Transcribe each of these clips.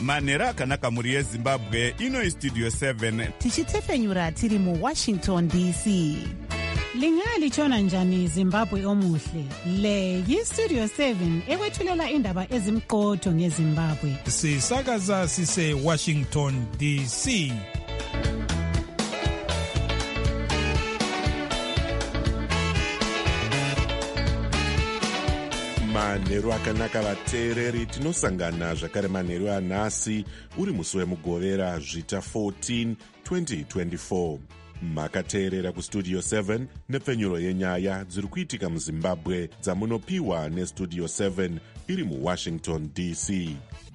manheru akanaka mhuri yezimbabwe. Ino istudio 7 tichitefenyura tiri muwashington dc. Lingalitshona njani Zimbabwe omuhle? Le yistudio 7 ekwethulela indaba ezimqotho ngeZimbabwe. Sisakaza sise Washington DC. Manheru akanaka vateereri, tinosangana zvakare manheru anhasi uri musi wemugovera zvita 14 2024. Makateerera kustudio 7 nepfenyuro yenyaya dziri kuitika muzimbabwe dzamunopiwa nestudio 7 iri muwashington dc.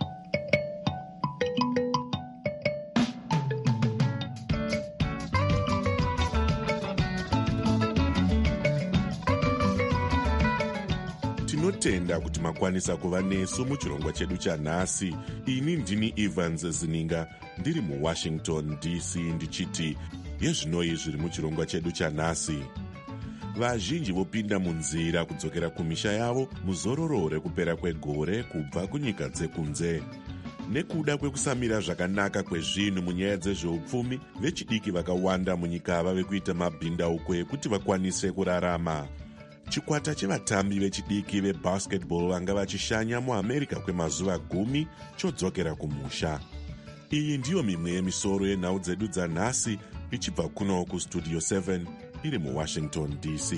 Tinotenda kuti makwanisa kuva nesu muchirongwa chedu chanhasi. Ini ndini Evans Zininga ndiri muwashington dc ndichiti yezvinoi zviri muchirongwa chedu chanhasi. Vazhinji vopinda munzira kudzokera kumisha yavo muzororo rekupera kwegore kubva kunyika dzekunze. Nekuda kwekusamira zvakanaka kwezvinhu munyaya dzezveupfumi, vechidiki vakawanda munyika vave kuita mabhindauko ekuti vakwanise kurarama. Chikwata chevatambi vechidiki vebasketball vanga vachishanya muAmerica kwemazuva 10 chodzokera kumusha. Iyi ndiyo mimwe yemisoro yenhau dzedu dzanhasi ichibva kuno kustudio 7 iri muwashington dc.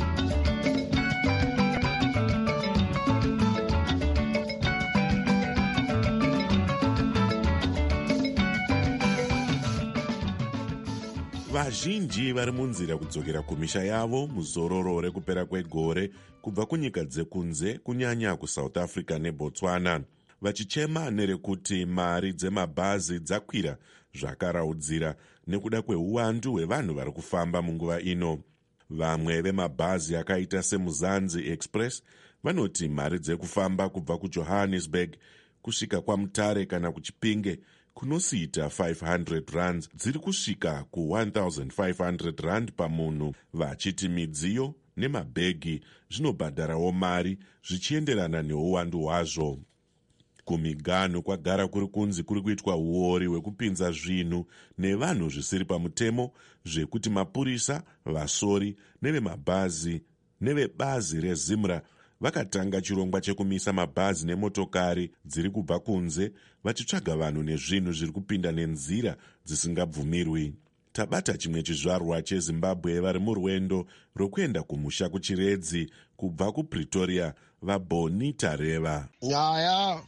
Vazhinji vari munzira kudzokera kumisha yavo muzororo rekupera kwegore kubva kunyika dzekunze, kunyanya kuSouth Africa neBotswana, vachichema nerekuti mari dzemabhazi dzakwira zvakaraudzira nekuda kweuwandu hwevanhu vari kufamba munguva ino. Vamwe vemabhazi akaita seMuzanzi Express vanoti mari dzekufamba kubva kuJohannesburg kusvika kwaMutare kana kuChipinge kunosiita 500 rand dziri kusvika ku1500 rand pamunhu, vachiti midziyo nemabhegi zvinobhadharawo mari zvichienderana neuwandu hwazvo. Kumiganhu kwagara kuri kunzi kuri kuitwa uori hwekupinza zvinhu nevanhu zvisiri pamutemo zvekuti mapurisa, vasori nevemabhazi nevebazi reZimra vakatanga chirongwa chekumisa mabhazi nemotokari dziri kubva kunze vachitsvaga vanhu nezvinhu zviri kupinda nenzira dzisingabvumirwi. Tabata chimwe chizvarwa cheZimbabwe vari murwendo rwokuenda kumusha kuchiredzi kubva kuPretoria, vaBoni Tareva. Nyaya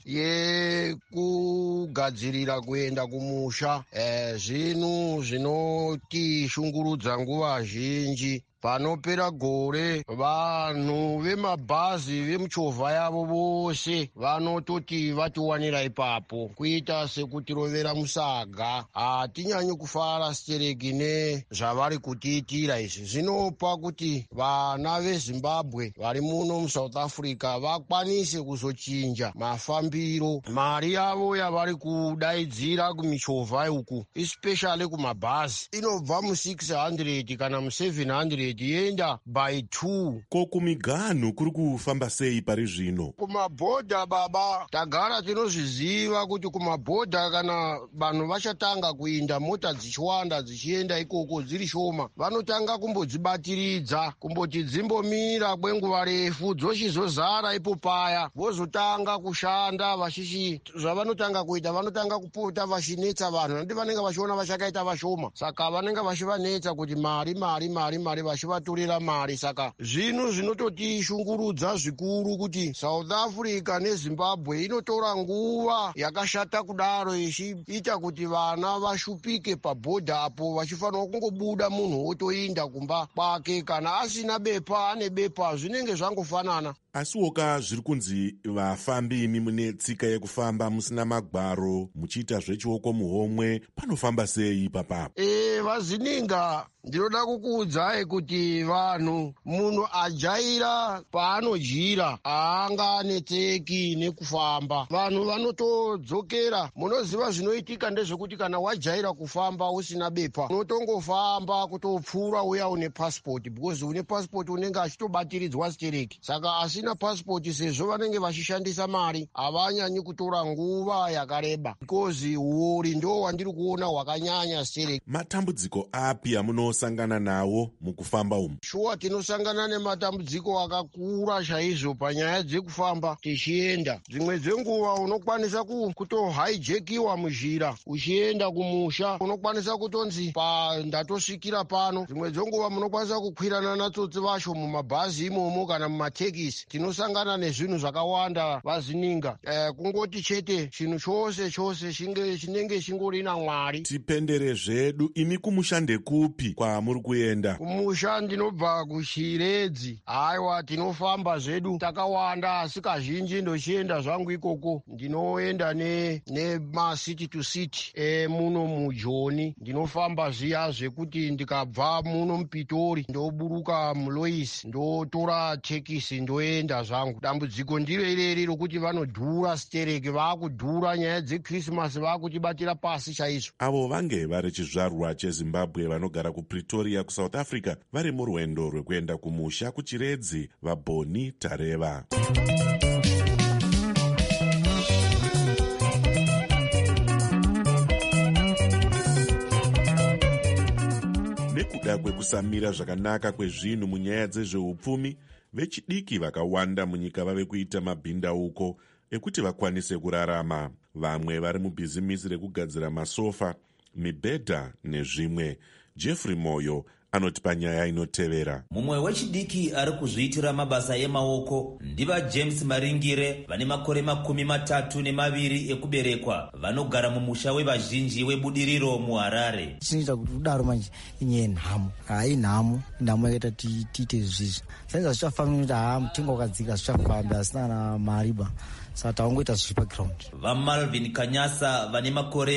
yekugadzirira kuenda kumusha zvinhu zvinotishungurudza nguva zhinji. Panopera gore vanhu vemabhazi vemuchovha yavo vose vanototi vatiwanira ipapo kuita sekutirovera musaga. Hatinyanyi kufara stereki nezvavari kutiitira izvi. Zvinopa kuti vana veZimbabwe vari muno muSouth Africa vakwanise kuzochinja mafambiro. Mari yavo yavari kudaidzira kumichovha uku, especially kumabhazi, inobva mu600 kana mu700 yenda by 2. Ko kumiganhu kuri kufamba sei pari zvino? Kumabhodha baba, tagara tinozviziva kuti kumabhodha kana vanhu vachatanga kuinda mota dzichiwanda dzichienda ikoko dziri shoma, vanotanga kumbodzibatiridza kumboti dzimbomira kwenguva refu dzochizozara ipo paya, vozotanga kushanda vachichi. Zvavanotanga kuita vanotanga kupota vachinetsa vanhu, nandi vanenge vachiona vachakaita vashoma, saka vanenge vachivanetsa kuti mari vachivatorera mari. Saka zvinhu zvinototishungurudza zvikuru kuti South Africa neZimbabwe inotora nguva yakashata kudaro ichiita kuti vana vashupike pabhodha apo, vachifanira kungobuda munhu otoinda kumba kwake, kana asina bepa ane bepa, zvinenge zvangofanana. Asiwoka zviri kunzi vafambi imi mune tsika yekufamba musina magwaro muchiita zvechioko muhomwe, panofamba sei papapo? Vazininga ndinoda kukuudzai kuti vanhu munhu ajaira paanojira haanganetseki nekufamba. Vanhu vanotodzokera. Munoziva zvinoitika ndezvekuti kana wajaira kufamba usina bepa unotongofamba kutopfuura uya une passport, because une passport unenge achitobatirizwa stereki. Saka asina passport sezvo vanenge vachishandisa mari havanyanyi kutora nguva yakareba, because uori ndo wandiri kuona hwakanyanya stereki. Matambudziko api amunosangana nawo mukufamba umu? Shuwa tinosangana nematambudziko akakura chaizvo panyaya dzekufamba tichienda. Dzimwe dzenguva unokwanisa kutohaijekiwa muzhira uchienda kumusha, unokwanisa kutonzi ndatosvikira pano. Dzimwe dzenguva munokwanisa kukwirana natsotsi vacho mumabhazi imomo kana mumatekisi. Tinosangana nezvinhu zvakawanda Vazininga. Kungoti chete chinhu chose chinenge chingori naMwari. Tipendere zvedu, imi kumushande kupi kwamuri kuenda? Kumusha ndinobva kuChiredzi. Haiwa, tinofamba zvedu takawanda, asi kazhinji ndochienda zvangu ikoko. Ndinoenda nemasiti to city muno muJoni. Ndinofamba zviya zvekuti ndikabva muno muPitori ndoburuka muLoisi ndotora tekisi ndoenda zvangu. Dambudziko ndiro ireri rokuti vanodhura stereki, vaakudhura nyaya dzeKrisimasi, vaakutibatira pasi chaizvo. Avo vange vari chizvarwa cheZimbabwe vanogara kuPretoria kuSouth Africa vari murwendo rwekuenda kumusha kuChiredzi, vaBoni Tareva. Nekuda kwekusamira zvakanaka kwezvinhu munyaya dzezveupfumi, vechidiki vakawanda munyika vave kuita mabhindauko ekuti vakwanise kurarama. Vamwe vari mubhizimisi rekugadzira masofa, mibhedha nezvimwe. Jeffrey Moyo anoti panyaya inotevera. Mumwe wechidiki ari kuzviitira mabasa emaoko ndiva James Maringire vane makore 32 ekuberekwa, vanogara mumusha wevazhinji webudiriro muHarare. Chinoita kuti kudaro manje inye nhamo, nhamo yakaita tiite zvizvi. Saka zvichafambi kuti mutengo wakadzika zvichafambi asina mariba. Saka taungoita zvipaground. VaMalvin Kanyasa vane makore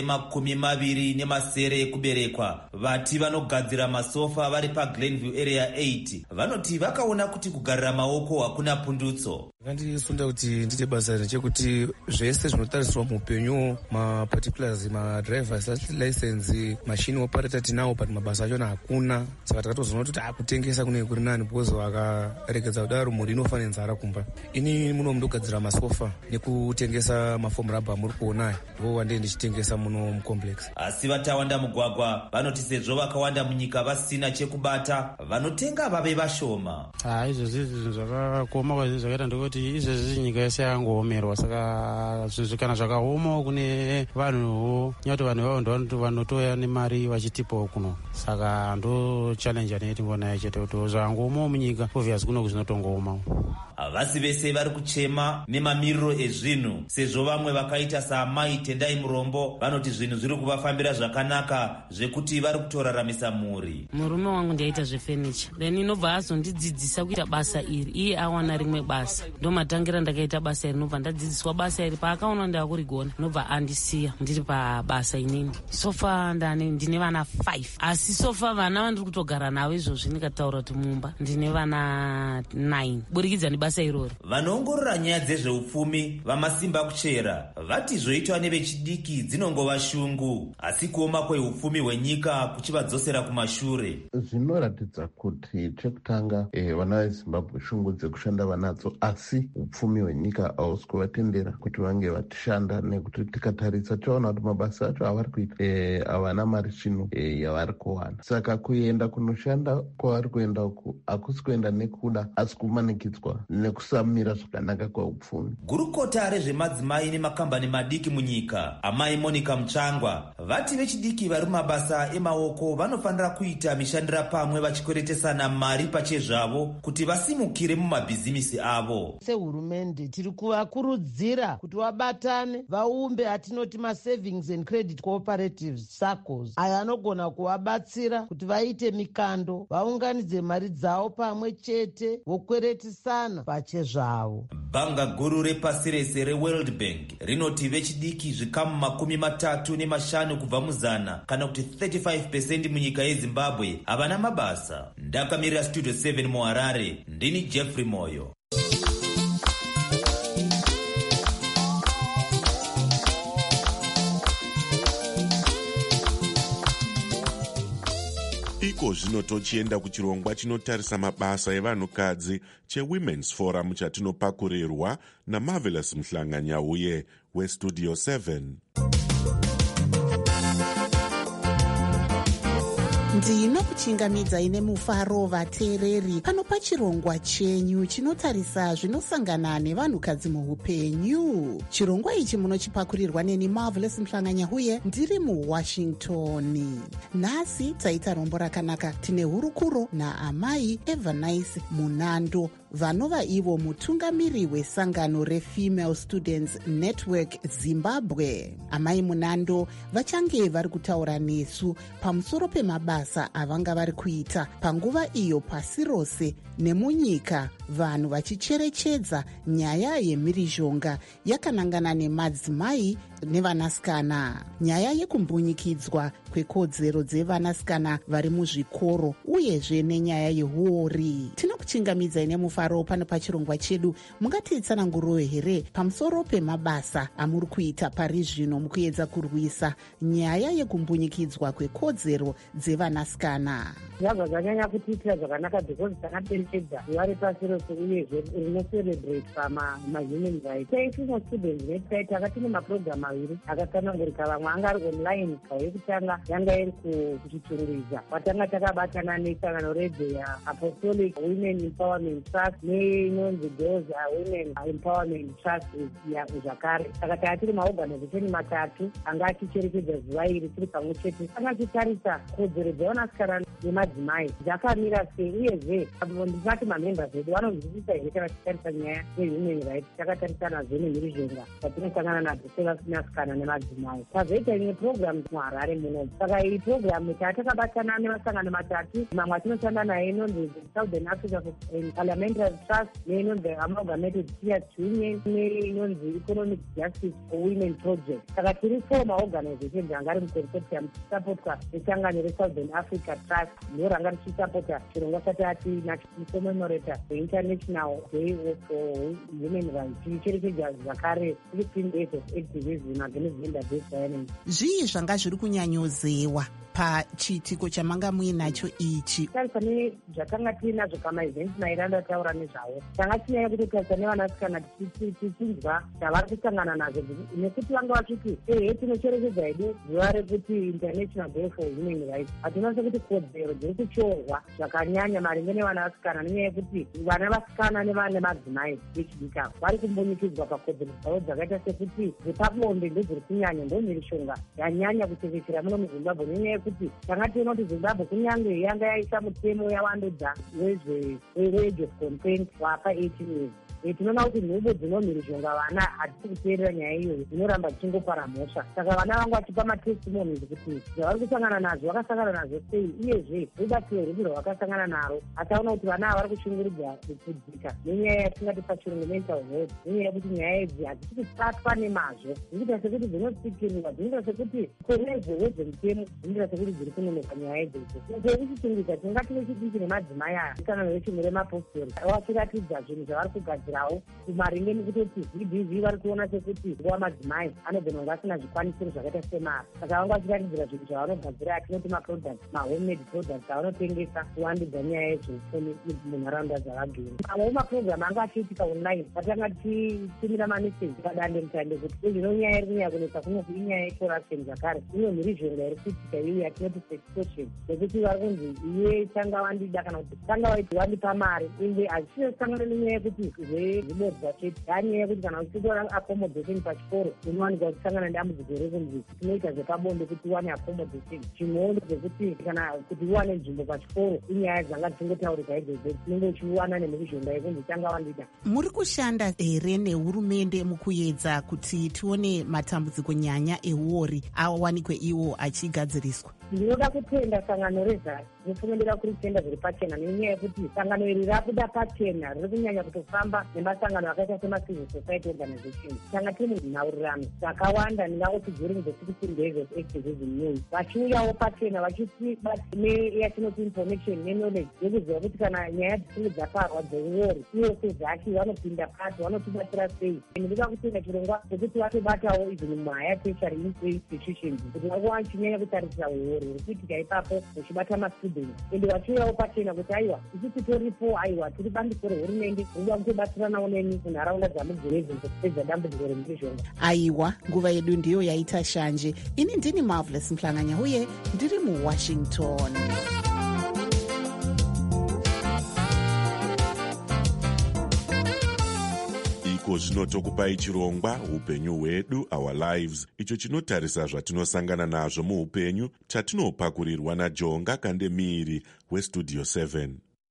27 ekuberekwa, vati vanogadzira masofa vari paGlenview area 8, vanoti vakaona kuti kugarira maoko hakuna pundutso. Ndisunda kuti ndite basa rechekuti zvese zvinotariswa muupenyu, maparticulars, madrivers license, machine operator tinawo, but mabasa achona hakuna. Saka takatozoona kuti kutengesa kune kuri nani, because vakaregedza kudaro mhuri inofanira nzara kumba. Ini muno ndogadzira masofa nekutengesa mafomu rubber muri kuona, ndo wande ndichitengesa muno mucomplex. Asi vatawanda mugwagwa vanoti sezvo vakawanda munyika vasina chekubata, vanotenga vave vashoma. Izvozvi zvinhu zvakakoma kwazvo zvakaita ndekuti izvezvi nyika yese yangohomerwa. Saka zvinhu kana zvakaoma kune vanhuwo, nyati vanhu vavo vanotoya nemari vachitipawo kuno. Saka ndo challenge aneti ngona chete kuti zvangooma munyika, obviously kuno zvinotongooma. Vasi vese vari kuchema nemamiriro ezvinhu, sezvo vamwe vakaita saamai Tendai Murombo vanoti zvinhu zviri kuvafambira zvakanaka zvekuti vari kutoraramisa mhuri. Murume wangu ndiaita zvefurniture, then inobva azondidzidzisa kuita basa iri, iye awana rimwe basa. Ndomatangira ndakaita basa iri, nobva ndadzidziswa basa iri, paakaona ndakurigona nobva andisiya ndiri pabasa inini. Sofa ndine vana 5, asi sofa vana vandiri kutogara navo izvozvi ndikataura kuti mumba ndine vana 9 burikidza nebasa iroro. Vanoongorora nyaya dzezveupfumi vamasimba kuchera vati zvoitwa nevechidiki dzinongova shungu, asi kuoma kweupfumi hwenyika kuchivadzosera kumashure. Zvinoratidza kuti chekutanga vana veZimbabwe shungu dzekushanda vanadzo, asi upfumi hwenyika hausi kuvatendera kuti vange vachishanda, nekuti tikatarisa toona kuti mabasa acho avari kuita havana mari chino yavari kuwana. Saka kuenda kunoshanda kwavari kuenda uku hakusi kuenda nekuda, asi kumanikidzwa nekusamira zvakanaka kwaupfumi. Gurukota rezvemadzimai nemakambani madiki munyika, amai Monica Muchangwa, vati vechidiki vari mabasa emaoko vanofanira kuita mishandira pamwe vachikweretesana mari pachezvavo kuti vasimukire mumabhizimisi avo. Sehurumende tiri kuvakurudzira kuti vabatane, vaumbe atinoti savings and credit cooperatives SACCOs, aya anogona kuvabatsira kuti vaite mikando, vaunganidze mari dzavo pamwe chete, vokweretisana pachezvavo. Bhanga guru repasi rese reWorld Bank rinoti vechidiki zvikamu 35 kubva muzana kana kuti 35% munyika yeZimbabwe havana mabasa. Ndakamirira Studio 7 muHarare, ndini Jeffrey Moyo. Iko zvino tochienda kuchirongwa chinotarisa mabasa evanhukadzi cheWomen's Forum chatinopakurirwa naMarvelous Mhlanga-Nyauye weStudio 7. ndinokuchingamidza ine mufaro vateereri pano pachirongwa chenyu chinotarisa zvinosangana nevanhukadzi muupenyu. Chirongwa ichi munochipakurirwa neni Marvelous Mhlanga-Nyauye ndiri muWashington. Nhasi taita rombo rakanaka. Tine hurukuro naamai Evanice Munando vanova ivo mutungamiri wesangano reFemale Students Network Zimbabwe. Amai Munando vachange vari kutaura nesu pamusoro pemabasa avanga vari kuita panguva iyo pasi rose nemunyika vanhu vachicherechedza nyaya yemhirizhonga yakanangana nemadzimai nevanasikana, nyaya yekumbunyikidzwa kwekodzero dzevanasikana vari muzvikoro uyezve nenyaya yehuori. Tinokuchingamidzai nemufaro pano pachirongwa chedu. Mungatitsananguriro here pamusoro pemabasa amuri kuita pari zvino mukuedza kurwisa nyaya yekumbunyikidzwa kwekodzero dzevanasikana? Zvabva zvanyanya kutiitira zvakanaka because takacherechedza zuva repasi rose uyezve rinocerebrate pamahuman rights. Female Students Network takatine mapurogiramu maviri akatsanangurika. Vamwe anga ari online. Kau yekutanga yanga iri kuchitungwiza watanga takabatana nesangano redhe yaApostolic Women Empowerment Trust neinonzi Girls Women Empowerment Trust zvakare. Saka taatiri maorganization matatu anga achicherechedza zuva iri tiri pamwe chete. Tanga tichitarisa kodzero dzevanasikana nemadzimai dzakamira sei uyezve ndisati mamembers edu vanonzwisisa here kana tichitarisa nyaya yehuman rights. Takatarisanazo nemhirizhonga dzatinosangana nadzo sevanasikana nemadzimai. Tazoita imwe programu muHarare muno. Saka iyi programu tatakabatana nemasangano matatu. Mamwe atinoshanda naye inonzi Southern Africa Parliamentary Trust neinonzi Amalgamated Teachers Union neinonzi Economic Justice for Women Project. Saka tiri 4 maorganizations anga ari muconsortium tichisapotwa nesangano reSouthern Africa Trust ndoranga richisapota chirongwa chatati nachicommemorata the International Day of Women Rights. Tichicherechedza zvakare 15 days of activism against gender-based violence. Zvii zvanga zviri kunyanyozewa pachiitiko chamanga muinacho ichi? Pane zvakanga tiinazvo pamaevents mairanda taura nezvavo. Tanga tinyaya kutotarisa nevanasikana tichinzwa zvavari kusangana nazvo nekuti vanga vachiti tinocherechedza hedu zuva rekuti International Day for Women Rights. Hatinase kuti kodzero dziri kuchorwa zvakanyanya maringe nevanasikana nenyaya yekuti vana vasikana nemadzimai vechidika vari kumbunyikidzwa pakodzero dzavo dzakaita sekuti dzepabonde ndodziri kunyanya, ndomhirishonga yanyanya kutekeshera muno muZimbabwe nenyaya yekuti tanga tiona kuti Zimbabwe kunyange yanga yaisa mutemo yavandudza wage of consent wapa 18 years. Tinoona kuti nhubo dzinomhirizhonga vana hadzisi kuteerera nyaya iyoyo, dzinoramba dzichingopara mhosva. Saka vana vangu vachipa matestimonies kuti zvavari kusangana nazvo vakasangana nazvo sei, uyezve rubatsiro rwupi rwavakasangana naro. Ataona kuti vana ava vari kushungurudza kudzidzika nenyaya yatingati pachirungu mental health, nenyaya yekuti nyaya idzi hadzisi kubatwa nemazvo. Dzinoita sekuti dzinosikirirwa, dzinoita sekuti korezve wedzemutemo dzinoita sekuti dziri kunonoka nyaya idzodzo. Tichichingisa tingati vechidiki nemadzimai aya sangano rechimwe remapostori vachiratidza zvinhu zvavari kugadzira maringe nekutoti VBV vari kuona sekuti nguva madzimai anogona kunge asina zvikwanisiro zvakaita semari. Saka vanga vachiratidzira zvinhu zvavanogadzira atinoti maproducts, mahomemade products avanotengesa kuvandudza nyaya yezveupfumi munharaunda dzavagere. Mamwewo mapurogiramu anga achiitika online patanga tichitumira mameseji padande mutande kuti zvino nyaya iri kunyanya kunetsa kunoku inyaya yecorruption zvakare. Ino mhirizhonga iri kuitika iyo yatinoti sextortion, nekuti vari kunzi iye tanga wandida kana kuti tanga waiti wandipa mari inde hazichisangana nenyaya yekuti zvibodzwa chete. Yanyaya yekuti kana uchitora accommodation pachikoro unowanikwa uchisangana nedambudziko rekunzi tinoita zvepabonde kuti uwane accommodation. Chimwewo ndechekuti kana kuti uwane nzvimbo pachikoro inyaya dzanga dzichingotaurika idzodzo tinenge uchiwana nemhirizhonga yekunzi tanga wandida. Muri kushanda here nehurumende mukuedza kuti tione matambudziko nyanya euori awanikwe iwo achigadziriswa? ndinoda kutenda sangano rezasi rinofanira kuritenda zviri pachena nenyaya yekuti sangano iri rakuda pachena riri kunyanya kutofamba nemasangano akaita semacivil society organization. tanga tiri munhaurirano dzakawanda ndingangoti during the 16 days of activism news vachiuyawo pachena vachiti neyatinoti information neknowledge yekuziva kuti kana nyaya dzichinge dzaparwa dzeuori iwo sezaki vanopinda pati vanotibatsira sei. ndinoda kutenda chirongwa chekuti vatobatawo izvi muhaya tertiary institutions kuti vange vachinyanya kutarisira uori huri kuitika ipapo uchibata mastudents ende vachiuyawo pachena kuti aiwa isi titoripo aiwa tiri bandiko rehurumende rinoda kutobatsiranawo neni munharaunda dzamugerezini kupedza dambudziko remhirizhonga. aiwa nguva yedu ndiyo yaita shanje. ini ndini Marvelous Mhlanganya uye ndiri muWashington. iko zvino tokupai chirongwa upenyu hwedu, our lives, icho chinotarisa zvatinosangana nazvo muupenyu, chatinopakurirwa naJonga Kandemiri weStudio 7.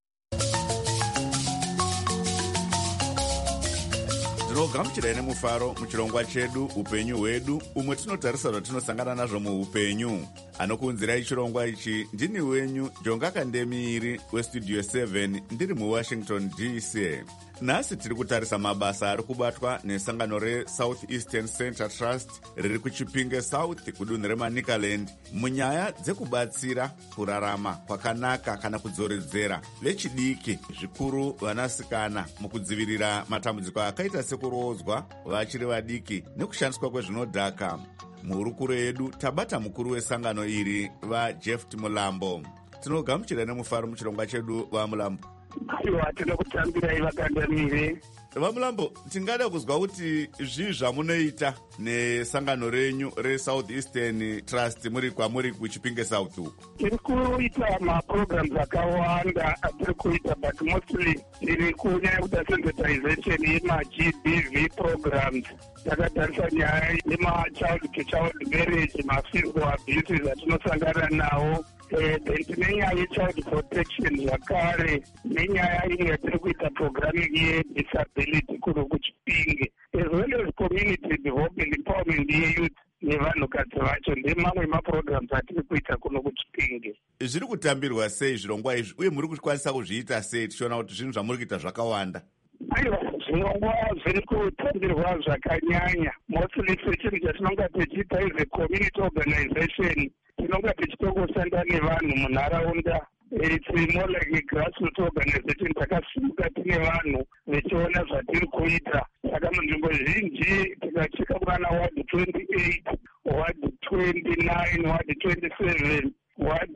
tinogamuchirai nemufaro muchirongwa chedu upenyu hwedu, umwe tinotarisa zvatinosangana nazvo muupenyu. anokuunzirai chirongwa ichi ndini wenyu Jonga Kandemiri weStudio 7 ndiri muWashington DC. nhasi tiri kutarisa mabasa ari kubatwa nesangano reSouth Eastern Center Trust riri kuChipinge South kudunhu reManicaland munyaya dzekubatsira kurarama kwakanaka kana kudzoredzera vechidiki, zvikuru vanasikana, mukudzivirira matambudziko akaita sekurodzwa vachiri vadiki nekushandiswa kwezvinodhaka. muhurukuro yedu tabata mukuru wesangano iri vaJeft Mulambo. tinogamuchira nemufaro muchirongwa chedu vaMulambo. aiwa tinoda kutambirai Vakandemiri. vaMulambo, tingada kuzwa kuti zvii zvamunoita nesangano renyu reSouth Eastern Trust muri kwamuri kuChipinge South uku? tiri kuita maprograms akawanda atiri kuita, but mostly tiri kunyanya kuita sensitization yemaGBV programs. takatarisa nyaya yemachild to child marriage, maphysical abuses atinosangana nawo, nenyaya yechild protection zvakare, nenyaya imwe yatiri kuita programming yedisability kuno kuChipinge, as well as community development empowerment yeyouth nevanhukadzi vacho. ndemamwe maprograms atiri kuita kuno kuChipinge. zviri kutambirwa sei zvirongwa izvi uye muri kukwanisa kuzviita sei, tichiona kuti zvinhu zvamuri kuita zvakawanda? aiwa zvirongwa zviri kutambirwa zvakanyanya, mostly sechinhu chatinonga tichiita is a community organization. tinonga tichitokushanda nevanhu munharaunda. It's more like a grassroots organization. takasimuka tine vanhu vechiona zvatiri kuita. saka munzvimbo zhinji tikacheka kunana ward 28, ward 29, ward 27, ward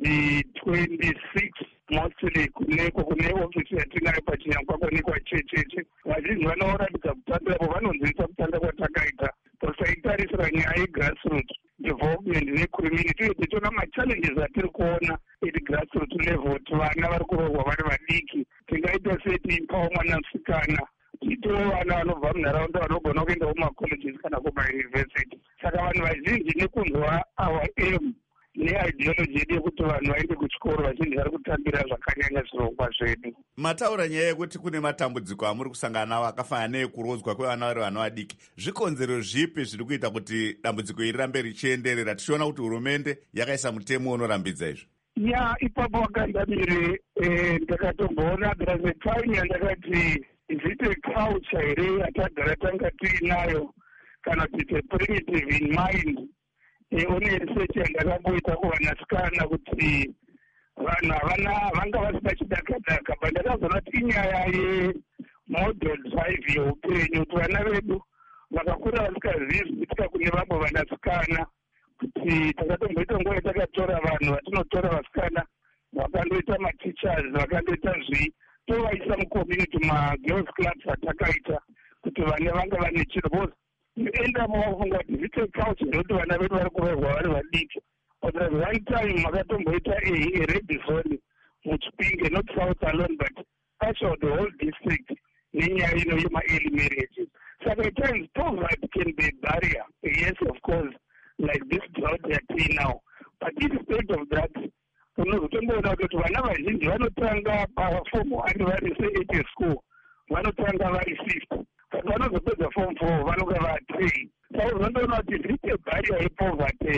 26, mostly kuneko kune ofisi yatinayo paChinyakwakwa nekwachecheche. vazhinji vanoratidza kutambirapo vanonzwisa kutanda kwatakaita tosaitarisira nyaya yegrassroots development necommunity, uye tichiona machallenges atiri kuona at grassroots level kuti vana vari kurohwa vari vadiki. tingaita seti impawo mwanasikana, tiitowo vana vanobva munharaunda vanogona kuenda kumacolleges kana kumayunivhesity. saka vanhu vazhinji nekunzwa our aim neideology yedu yekuti vanhu vaende kuchikoro, vazhinji vari kutambira zvakanyanya zvirongwa zvedu. mataura nyaya yekuti kune matambudziko amuri kusangana nawo akafanana neekurodzwa kwevana vari vana vadiki. zvikonzero zvipi zviri kuita kuti dambudziko iri rambe richienderera, tichiona kuti hurumende yakaisa mutemo unorambidza izvi? ipapo Vakandemiri, ndakatomboona there's a time yandakati is it a culture here yatagara tanga tiinayo kana kuti primitive in mind. one research yandakamboita kuvanasikana kuti vanhu havana vanga vasina chidakadaka, but ndakazoona kuti inyaya yemodel drive yeupenyu, kuti vana vedu vakakura vasingazivi zvikuitika kune vamwe vanasikana. kuti takatomboita nguva yatakatora vanhu vatinotora vasikana vakandoita mateachers, vakandoita zvii, tovaisa mucommunity magirls clubs atakaita kuti vana vanga vane chiro. endamo vakufunga kuti zvite culture ndokuti vana vedu vari kurohwa vari vadiki. But at one time makatomboita a red zone muChipinge, not South alone but partial the whole district nenyaya ino yema-early marriages. Saka at times poverty can be a barrier. Yes, of course, like this drought yati now. But instead of that, unozotomboona kuti vana vazhinji vanotanga paform 1 vari se8 school, vanotanga vari 5th. Saka vanozopedza form 4 vanonga va3. Saka unondoona kuti zvite barrier yepoverty here.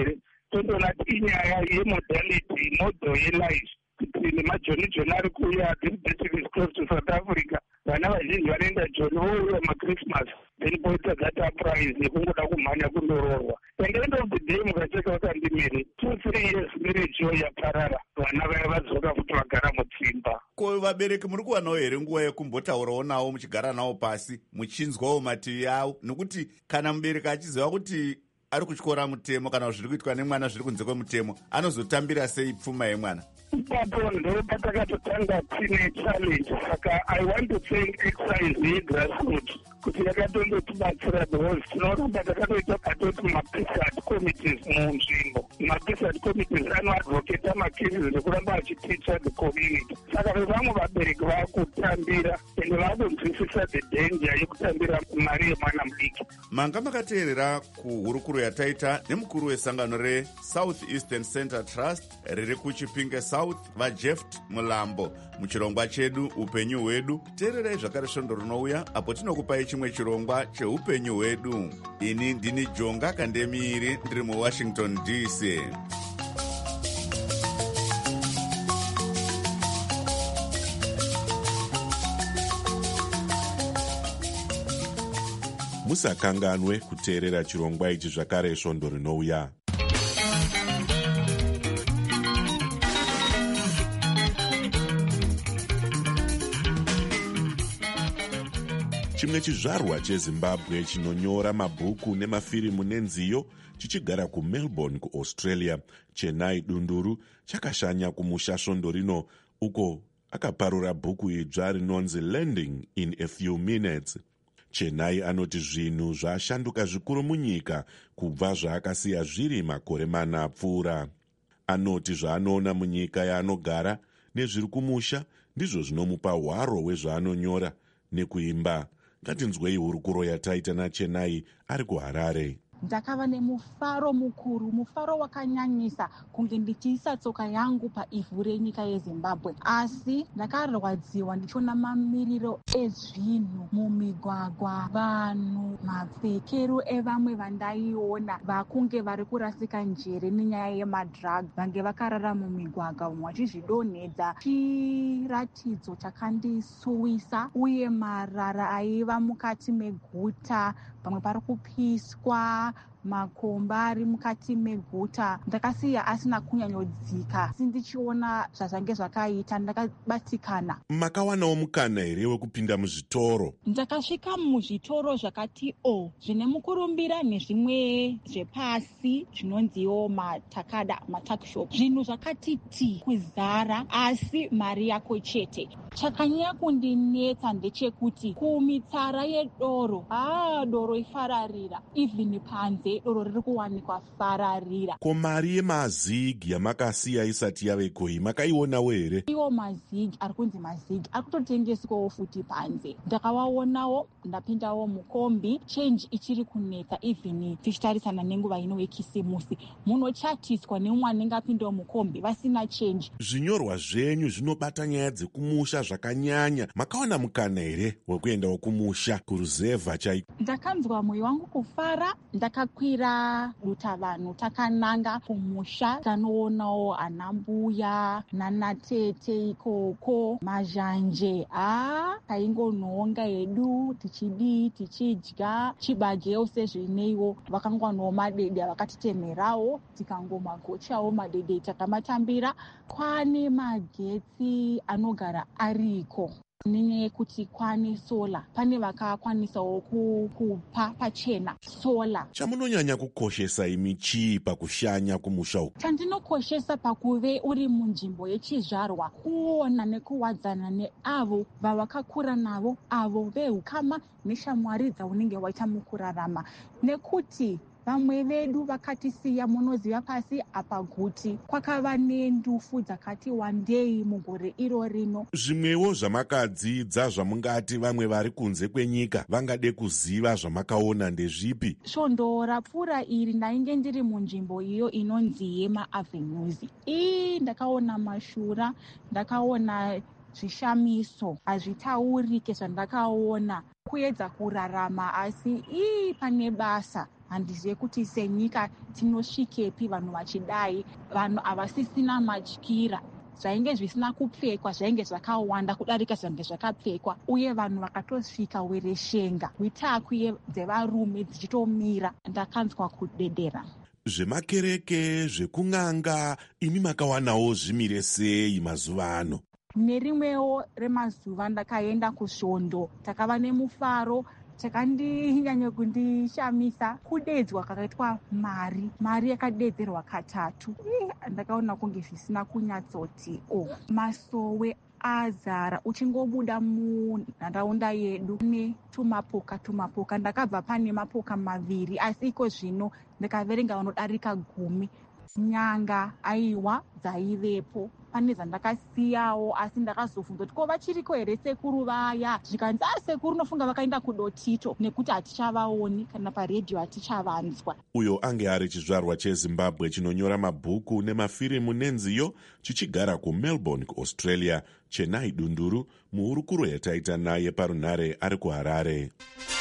tondoona kuti inyaya yemodality model yelife kuti nemajoni ari kuuya this district is close to South Africa. Vana vazhinji vanoenda joni vouya machristmas then poita that uprise yekungoda kumhanya kundoroorwa. And end of the day mukacheka vakandimere 2-3 years mirejiyo yaparara, vana vaya vadzoka kuti vagara mudzimba. Ko vabereki muri kuwanawo here nguva yekumbotaurawo navo muchigara navo pasi muchinzwawo mativi avo, nekuti kana mubereki achiziva kuti ari kutyora mutemo kana zviri kuitwa nemwana zviri kunze kwemutemo, anozotambira sei pfuma yemwana? Ipapo ndo patakatotanga tine challenge. Saka I want to thank exercise yegrassroots kuti yakatondotibatsira because tinoramba takatoita patoti mapisat committees munzvimbo. Mapisat committees anoadvocata macases nekuramba achiticha the community. Saka vamwe vabereki vakutambira ende vakunzwisisa the danger yekutambira mari yemwana mudiki. Manga makateerera kuhurukuro yataita nemukuru wesangano reSouth Eastern Center Trust riri kuChipinge South vaJeft Mulambo muchirongwa chedu upenyu hwedu. Teererai zvakare svondo rinouya apo tinokupai chimwe chirongwa cheupenyu hwedu. Ini ndini Jonga Kandemiri ndiri muWashington DC. Musakanganwe kuteerera chirongwa ichi zvakare svondo rinouya. Chimwe chizvarwa cheZimbabwe chinonyora mabhuku nemafirimu nenziyo chichigara kuMelbourne kuAustralia, Chennai Dunduru chakashanya kumusha svondo rino uko akaparura bhuku idzva rinonzi Landing in a Few Minutes. Chennai anoti zvinhu zvashanduka zvikuru munyika kubva zvaakasiya zviri makore mana apfuura. Anoti zvaanoona munyika yaanogara nezviri kumusha ndizvo zvinomupa hwaro hwezvaanonyora nekuimba. Ngatinzwei hurukuro yataita naChennai ari kuHarare. Ndakava nemufaro mukuru, mufaro wakanyanyisa kunge ndichiisa tsoka yangu paivhu renyika yeZimbabwe. Asi ndakarwadziwa ndichiona mamiriro ezvinhu mumigwagwa, vanhu, mapfekero evamwe vandaiona vakunge vari kurasika njere nenyaya yemadrug, vange vakarara mumigwagwa, vamwe vachizvidonhedza. Chiratidzo chakandisuwisa uye marara aiva mukati meguta, pamwe pari kupiswa, makomba ari mukati meguta. Ndakasiya asina kunyanyodzika. Sindichiona zvazvange zvakaita, ndakabatikana. Makawanawo mukana here wekupinda muzvitoro? Ndakasvika muzvitoro zvakati zvine mukurumbira nezvimwe zvepasi zvinonziwo matakada, matakshop. Zvinhu zvakati kuzara, asi mari yako chete. Chakanyanya kundinetsa ndechekuti kumitsara yedoro, doro ifararira, even panze doro riri kuwanikwa fararira. Ko mari yemazigi yamakasiya isati yavekoi makaionawo here? Iwo mazigi ari kunzi mazigi ari kutotengeswawo futi panze. Ndakawaonawo, ndapindawo mukombi, change ichiri kunetsa even tichitarisana nenguva ino yekisimusi. Munochatiswa neumwe anenge apindawo mukombi vasina change. Zvinyorwa zvenyu zvinobata nyaya dzekumusha zvakanyanya. Makaona mukana here wekuendawo kumusha kuruzevha chaiko? Ndakanzwa mwoyo wangu kufara, ndakakwira dutavanhu takananga kumusha. Tanoonawo anambuya nanatete ikoko, mazhanje. Taingonhonga hedu tichidya chibagewo sezvineiwo. Vakangwanawo madede vakatitemherawo, tikangomagochawo madede takamatambira. Kwane magetsi anogara ariko. Nenyaya yekuti kwane sola, pane vakakwanisawo kupa pachena sola. Chamunonyanya kukoshesa imi chii pakushanya kumusha uku? Chandinokoshesa pakuve uri munzvimbo yechizvarwa, kuona nekuwadzana neavo vawakakura navo, avo vehukama neshamwari dzaunenge waita mukurarama. Nekuti vamwe vedu vakatisiya munoziva pasi apa guti kwakava nendufu dzakati wandei mugore iro rino. Zvimwewo zvamakadzidza zvamungati vamwe vari kunze kwenyika vangade kuziva zvamakaona ndezvipi? Svondo rapfuura iri ndainge ndiri munzvimbo iyo inonzi Yema Avenues. Ndakaona mashura, ndakaona zvishamiso, hazvitaurike zvandakaona. Kuedza kurarama asi pane basa handizive kuti senyika tinosvikepi vanhu vachidai, vanhu havasisina matyira. Zvainge zvisina kupfekwa zvainge zvakawanda kudarika zvainge zvakapfekwa, uye vanhu vakatosvika wereshenga, witakwi dzevarume dzichitomira. Ndakanzwa kudedera. Zvemakereke, zvekung'anga, imi makawanawo zvimire sei mazuva ano? Nerimwewo remazuva ndakaenda kusvondo, takava nemufaro. Chakandinyanya kundishamisa kudedzwa kwakaitwa mari yakadedzerwa katatu. Ndakaona kunge zvisina kunyatsoti masowe azara. Uchingobuda munharaunda yedu netumapoka. Ndakabva pane mapoka maviri, asi iko zvino ndikaverenga vanodarika 10. Nyanga aiwa dzaivepo. Pane zvandakasiyawo, asi ndakazobvunza kuti ko vachiriko here sekuru vaya? Zvikanzi sekuru nofunga vakaenda kudotito, nekuti hatichavaoni kana paredhiyo hatichavanzwa. Uyo ange ari chizvarwa cheZimbabwe chinonyora mabhuku nemafirimu nenziyo, chichigara kuMelbourne kuAustralia. Chenai Dunduru, muhurukuro yataita naye parunhare ari kuHarare.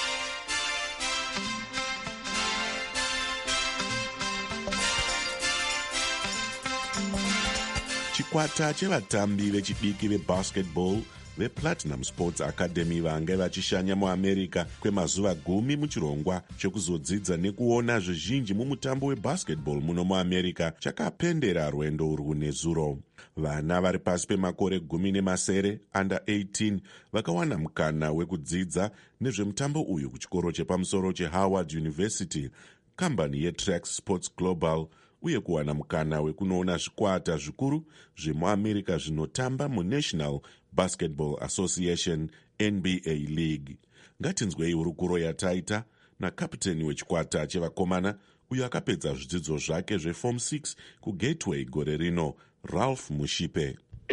Chikwata chevatambi vechidiki vebasketball vePlatinum Sports Academy vange vachishanya muAmerica kwemazuva 10 muchirongwa chekuzodzidza nekuona zvizhinji mumutambo webasketball muno muAmerica chakapendera rwendo urwu nezuro. Vana vari pasi pemakore 17 under 18 vakawana mukana wekudzidza nezvemutambo uyu kuchikoro chepamusoro cheHoward University, kambani yeTrax Sports Global, uye kuwana mukana wekunoona zvikwata zvikuru zvemuAmerica zvinotamba muNational Basketball Association NBA League. Ngatinzwei hurukuro yataita nakapiteni wechikwata chevakomana uyo akapedza zvidzidzo zvake zveform 6 kuGateway gore rino, Ralph Mushipe.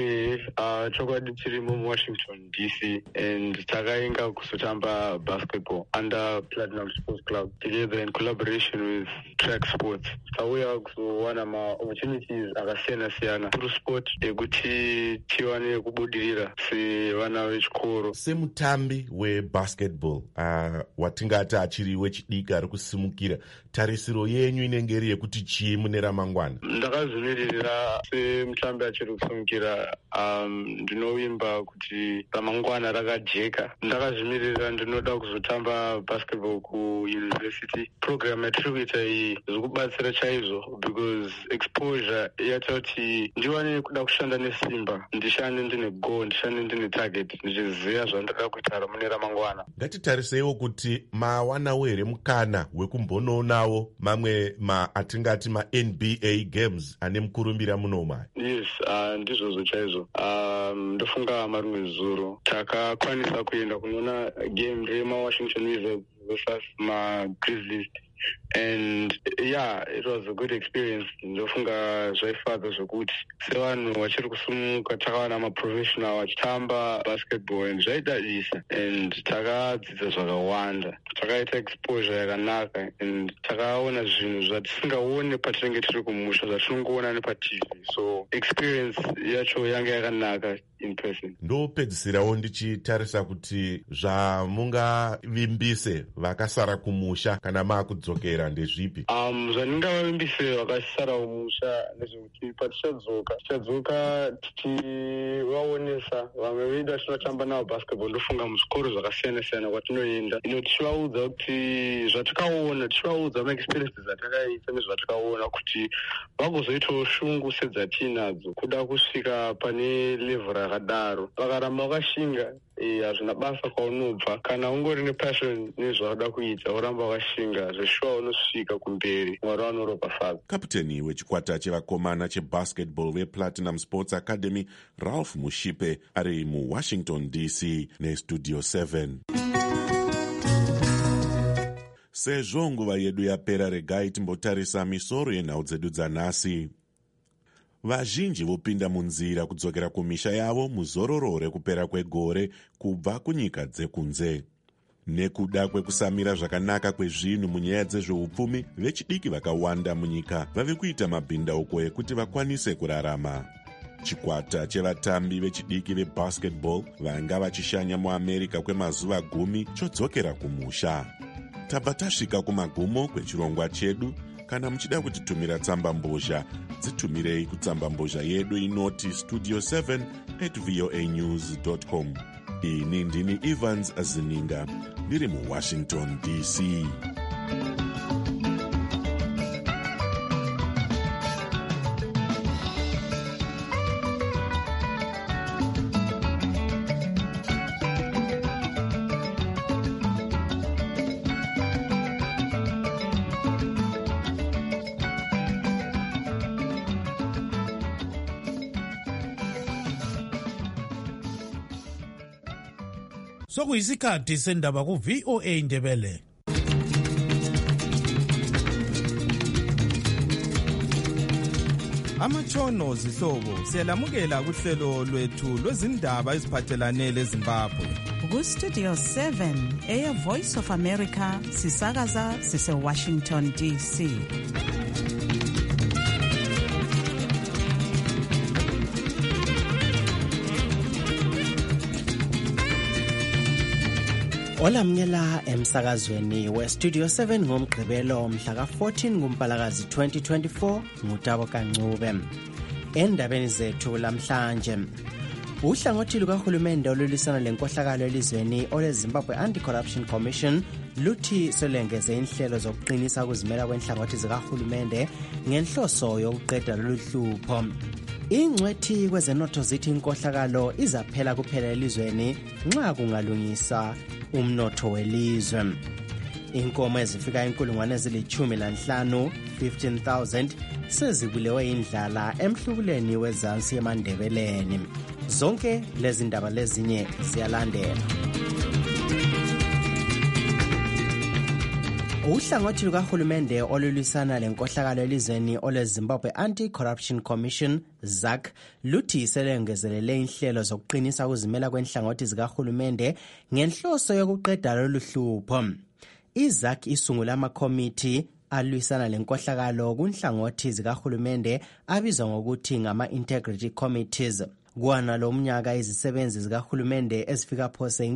Chokwadi tiri muWashington DC and takainga kuzotamba basketball under Platinum Sports Club together in collaboration with Track Sports. Tauya kuzowana ma-opportunities akasiyana-siyana through sport ekuti tiwane kubudirira sevana vechikoro. Semutambi webasketball watingati achiri wechidiki ari kusimukira, tarisiro yenyu inenge iri yekuti chii mune ramangwana? Ndakazvimirira semutambi achiri kusimukira ndinovimba kuti ramangwana rakajeka. Ndakazvimirira ndinoda kuzotamba basketball kuuniversity. Program yatiri kuita iyi zviri kubatsira chaizvo because exposure yaita kuti ndiwane kuda kushanda nesimba, ndishande ndine goal, ndishande ndine target, ndichiziva zvandinoda kuita mune ramangwana. Ngatitariseiwo kuti mawanawo here mukana wekumbonoonawo mamwe atingati ma-NBA games ane mukurumbira munoma. Yes, ndizvozvo chaizvo. Ndofunga marimwe zuro takakwanisa kuenda kunoona game remaWashington Wizards versus maGrizzlies. And yeah, it was a good experience. Ndofunga zvaifadza zvokuti sevanhu vachiri kusumuka takawana maprofessional vachitamba basketball and zvaidadisa, and takadzidza zvakawanda, takaita exposure yakanaka, and takaona zvinhu zvatisingaone patinenge tiri kumusha zvatinongoona nepatv. So experience yacho yanga yakanaka in person. Ndopedzisirawo ndichitarisa kuti zvamungavimbise vakasara kumusha kana makudzokera ndezvipi? Zvandingavavimbise vakasara kumusha ndezvekuti tichadzoka tichivaonesa vamwe vedu vatinotamba navo basketball. Ndofunga muzvikoro zvakasiyana-siyana kwatinoenda ino tichivaudza kuti zvatakaona, tichivaudza maexperiences atakaita nezvatakaona kuti vagozoitawo shungu sedzatinadzo kuda kusvika pane level yakadaro. Vakaramba vakashinga, hazvina basa kwaunobva. Kana ungori nepassion nezvaunoda kuita, uramba wakashinga, zveshuwa unosvika kumberi. Mwari vanoropafadza. Kapiteni wechikwata chevakomana chebasketball vePlatinum Sports Academy, Ralph Mushipe, ari muWashington DC neStudio 7. Sezvo nguva yedu yapera, regai timbotarisa misoro yenhau dzedu dzanhasi. Vazhinji vopinda munzira kudzokera kumisha yavo muzororo rekupera kwegore kubva kunyika dzekunze. Nekuda kwekusamira zvakanaka kwezvinhu munyaya dzezveupfumi, vechidiki vakawanda munyika vave kuita mabhindauko ekuti vakwanise kurarama. Chikwata chevatambi vechidiki vebasketball vanga vachishanya muAmerica kwemazuva 10 chodzokera kumusha. tabva tasvika kumagumo kwechirongwa chedu. Kana muchida kutitumira tsamba mbozha, dzitumirei kutsamba mbozha yedu inoti studio7@voanews.com. Ini ndini Evans Azininga, ndiri muWashington DC. Sokuyisikhathi sendaba ku-VOA Indebele. Amatshono zihlobo siyalamukela kuhlelo lwethu lwezindaba eziphathelane leZimbabwe. Ku-Studio 7 Voice of America sisakaza sise-Washington DC. Olamnyela emsakazweni we-Studio 7 ngomgqibelo mhla ka-14 kuMpalakazi 2024 ngutabo Kancube. Endabeni zethu lamhlanje, uhlangothi lukahulumende olulwisana lenkohlakalo elizweni oleZimbabwe Anti-Corruption Commission luthi selengeze inhlelo zokuqinisa ukuzimela kwenhlangothi zikahulumende ngenhloso yokuqeda lolu hlupho. Ingcwethi kwezenotho zithi inkohlakalo izaphela kuphela elizweni nxa kungalungisa umnotho welizwe. Inkomo ezifika 15,000 15,000 sezibulewe indlala emhlubuleni wezansi eMandebeleni. Zonke lezi ndaba lezinye ziyalandela. Uhlangothi lukahulumende olulwisana lenkohlakalo elizweni oleZimbabwe Anti-Corruption Commission ZAC luthi selengezelele inhlelo zokuqinisa ukuzimela kwenhlangothi zikahulumende ngenhloso yokuqeda lolu hlupho. IZAC isungula amakomiti alwisana lenkohlakalo kunhlangothi zikahulumende abizwa ngokuthi ngama-Integrity Committees. Kuwana lo mnyaka izisebenzi zikahulumende ezifika phose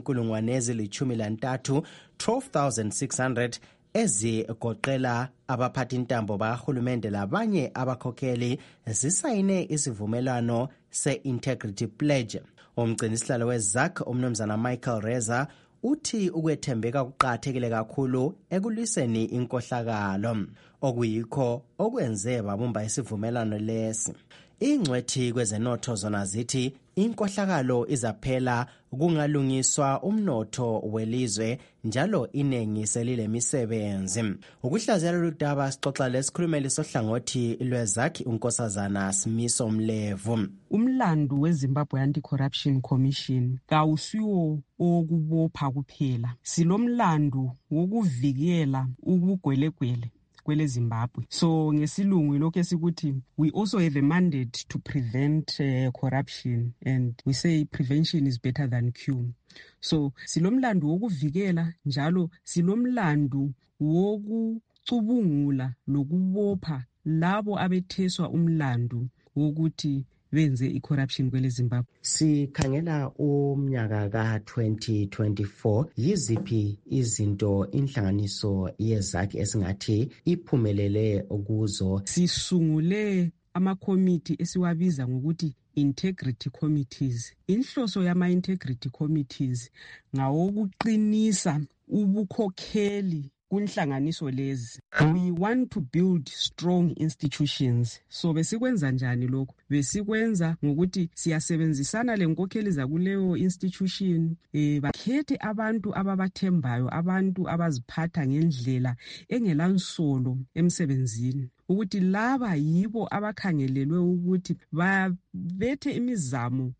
13,000 12,600 ezigoqela abaphathintambo bakahulumende labanye abakhokheli zisayine isivumelwano se-Integrity Pledge. Umgcinisihlalo weZAC umnumzana Michael Reza uthi ukwethembeka kuqakathekile kakhulu ekulwiseni inkohlakalo, okuyikho okwenze babumba isivumelwano lesi. Ingcwethi kwezenotho zona zithi inkohlakalo izaphela kungalungiswa umnotho welizwe njalo inengi selile misebenzi. Ukuhlaziya lolu daba sixoxa lesikhulumeli sohlangothi lweZAC uNkosazana Simiso Mlevu. Umlando weZimbabwe Anti-Corruption Commission kawusiwo okubopha kuphela, silomlando wokuvikela ubugwelegwele kwele Zimbabwe. So ngesilungu lokho esikuthi we also have a mandate to prevent corruption, and we say prevention is better than cure. So silomlando wokuvikela njalo silomlando wokucubungula lokubopha labo abetheswa umlando wokuthi benze i-corruption kwele Zimbabwe. Sikhangela umnyaka ka-2024, yiziphi izinto inhlanganiso yeZAC esingathi iphumelele kuzo? Sisungule amakomiti esiwabiza ngokuthi integrity committees. Inhloso yama-integrity committees ngawokuqinisa ubukhokheli kunhlanganiso lezi. We want to build strong institutions. So besikwenza njani lokho? Besikwenza ngokuthi siyasebenzisana lenkokheli zakuleyo institution, bakhethe abantu ababathembayo, abantu abaziphatha ngendlela engelansolo emsebenzini, ukuthi laba yibo abakhangelelwe ukuthi babethe imizamo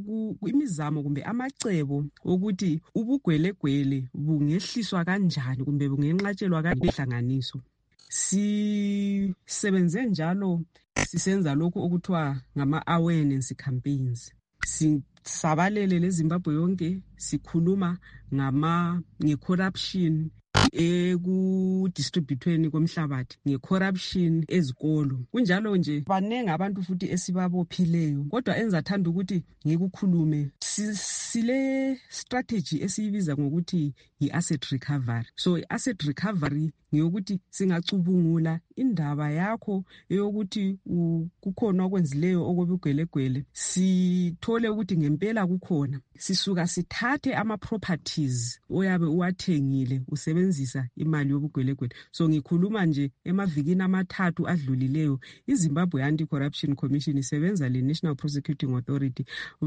kumbe amacebo ukuthi ubugwelegwele bungehliswa kanjani kumbe bungenqatshelwa kanhlanganiso. Sisebenze njalo sisenza lokho okuthiwa ngama-awareness campaigns. Sisabalele leZimbabwe yonke sikhuluma nge-corruption ekudistributweni komhlabathi, nge-corruption ezikolo. Kunjalo nje banenge abantu futhi esibabophileyo, kodwa enzathanda ukuthi ngikukhulume sile strategy esiyibiza ngokuthi i-asset recovery. So i-asset recovery ngiyokuthi singacubungula indaba yakho eyokuthi kukhona okwenzileyo okwebugelegele, sithole ukuthi ngempela kukhona, sisuka sithathe ama-properties oyabe uwathengile usebenzisa imali yobugelegele. So ngikhuluma nje emavikini amathathu adlulileyo, iZimbabwe Anti-Corruption Commission isebenza le-National Prosecuting Authority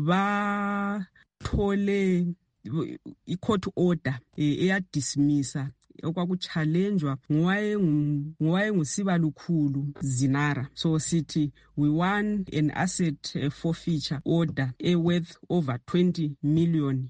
bathole i-court order eyadismissa okwakuchallenjwa ngowayengusiba lukhulu Zinara. So sithi we won an asset forfeiture order worth over $20 million.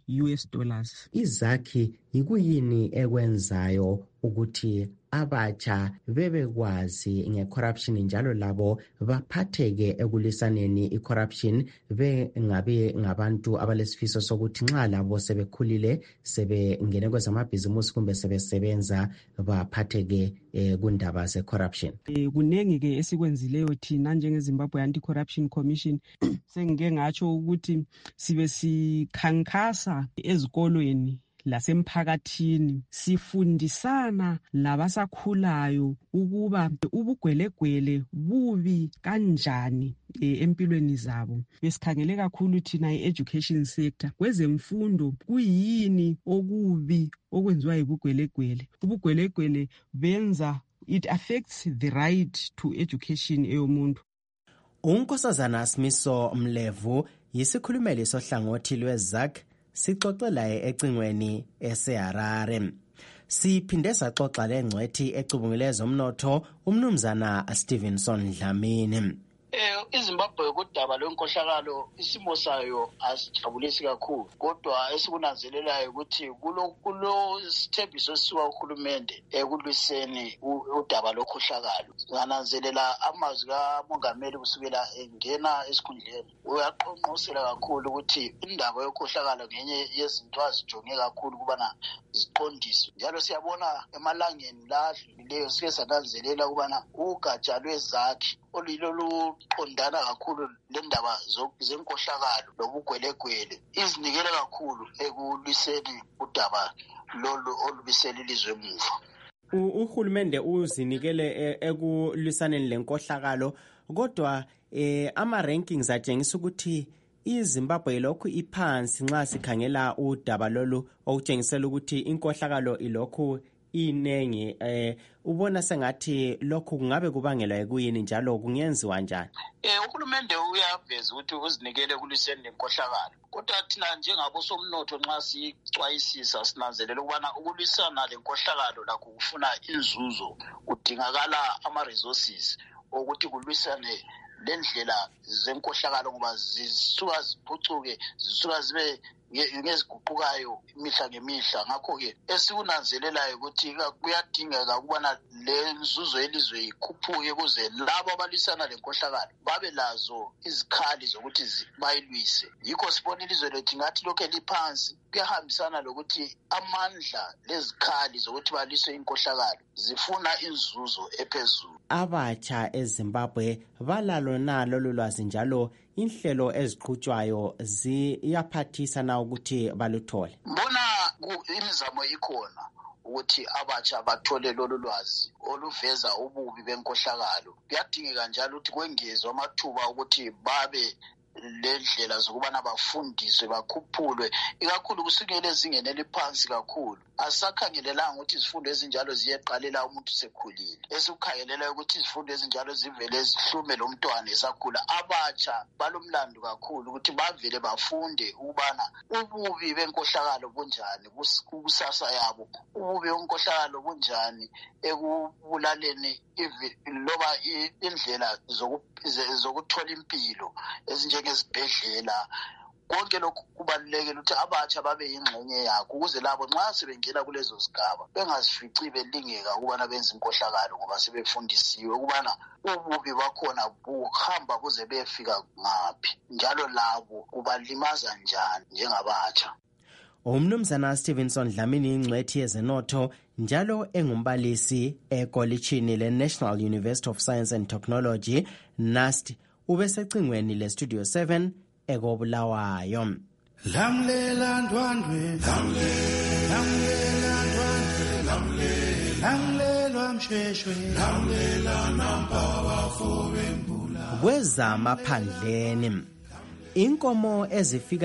Izakhi yikuyini ekwenzayo ukuthi abatsha bebekwazi nge-corruption njalo labo baphatheke ekulisaneni i-corruption, bengabe ngabantu abalesifiso sokuthi nxa labo sebekhulile sebengene kwezamabhizimusi kumbe sebesebenza baphatheke kundaba ze-corruption. Kunengi-ke esikwenzileyo thina njengeZimbabwe Anti-Corruption Commission. Sengike ngatsho ukuthi sibe sikhankasa ezikolweni lasemphakathini sifundisana labasakhulayo ukuba ubugwelegwele bubi kanjani empilweni zabo. Besikhangele kakhulu thina i-education sector, kwezemfundo kuyini okubi okwenziwa yibugwelegwele. Ubugwelegwele benza, it affects the right to education eyomuntu. uNkosazana Simiso Mlevu yisikhulumeli sohlangothi lweZAC sixoxelayo ecingweni eseHarare. Siphinde saxoxa lengcwethi ecubungule zomnotho umnumzana Stevenson Dlamini. iZimbabwe kudaba lwenkohlakalo isimo sayo asijabulisi kakhulu, kodwa esikunanzelelayo ukuthi kulo sithembiso esisuka kuhulumende ekulwiseni udaba lokhohlakalo. Ngananzelela amazwi kamongameli kusukela engena esikhundleni uyaqonqosela kakhulu ukuthi indaba yokhohlakalo ngenye yezinto azijonge kakhulu kubana ziqondiswe. Njalo siyabona emalangeni la adlulileyo sike sananzelela kubana ugatsha lwezakhi olilo luqondana kakhulu lendaba zenkohlakalo lobugwelegwele izinikele kakhulu ekulwiseni udaba lolu olubisela ilizwe emuva. Uhulumende uzinikele ekulwisaneni lenkohlakalo, kodwa ama-rankings atshengisa ukuthi iZimbabwe lokhu iphansi nxa sikhangela udaba lolu okutshengisela ukuthi inkohlakalo ilokhu inengi. Ubona sengathi lokhu kungabe kubangelwa yikuyini njalo kungenziwa njani? Uhulumende uyaveza ukuthi uzinikele kulwiseni lenkohlakalo, kodwa thina njengabosomnotho nxa sicwayisisa sinanzelela ukubana ukulwisana lenkohlakalo lakho kufuna inzuzo, kudingakala ama-resources ukuthi kulwisane lendlela zenkohlakalo ngoba zisuka ziphucuke, zisuka zibe ngeziguqukayo imihla ngemihla. Ngakho-ke esikunanzelelayo ukuthi kuyadingeka ukubana le nzuzo yelizwe ikhuphuke ukuze labo abalwisana lenkohlakalo babe lazo izikhali zokuthi bayilwise. Yikho sibona ilizwe lethu ngathi lokhu liphansi, kuyahambisana lokuthi amandla lezikhali zokuthi balwiswe inkohlakalo zifuna inzuzo ephezulu. Abatsha eZimbabwe balalo na lolu lwazi njalo inhlelo eziqhutshwayo ziyaphathisa na ukuthi baluthole? Mbona imizamo ikhona ukuthi abatsha bathole lolu lwazi oluveza ububi benkohlakalo. Kuyadingeka njalo ukuthi kwengezwe amathuba ukuthi babe lendlela zokubana bafundiswe bakhuphulwe, ikakhulu kusukela ezingeni eliphansi kakhulu. Asakhangelelanga ukuthi izifundo ezinjalo ziyeqalela umuntu sekhulile, esikukhangelela ukuthi izifundo ezinjalo zivele zihlume lo mntwana esakhula. Abatsha balomlando kakhulu ukuthi bavele bafunde ukubana ububi benkohlakalo bunjani kusasa yabo, ububi benkohlakalo bunjani ekubulaleni loba indlela zokuthola impilo ezinjengezibhedlela. Konke lokhu kubalulekile ukuthi abatsha babe yingxenye yakho ukuze labo nxa sebengena kulezo zigaba bengazifici belingeka ukubana benze inkohlakalo ngoba sebefundisiwe ukubana ububi bakhona buhamba kuze befika ngaphi njalo labo kubalimaza njani njengabatsha. Umnumzana Stevenson Dlamini ingcwethi yezenotho njalo engumbalisi ekolitshini le-National University of Science and Technology NUST ubesecingweni le-Studio 7 ekobulawayo. Lamlela ndwandwe, lamlela ndwandwe, lamlelwa msheshwe, lamlela nampawa fobembula. Kwezamaphandleni inkomo ezifika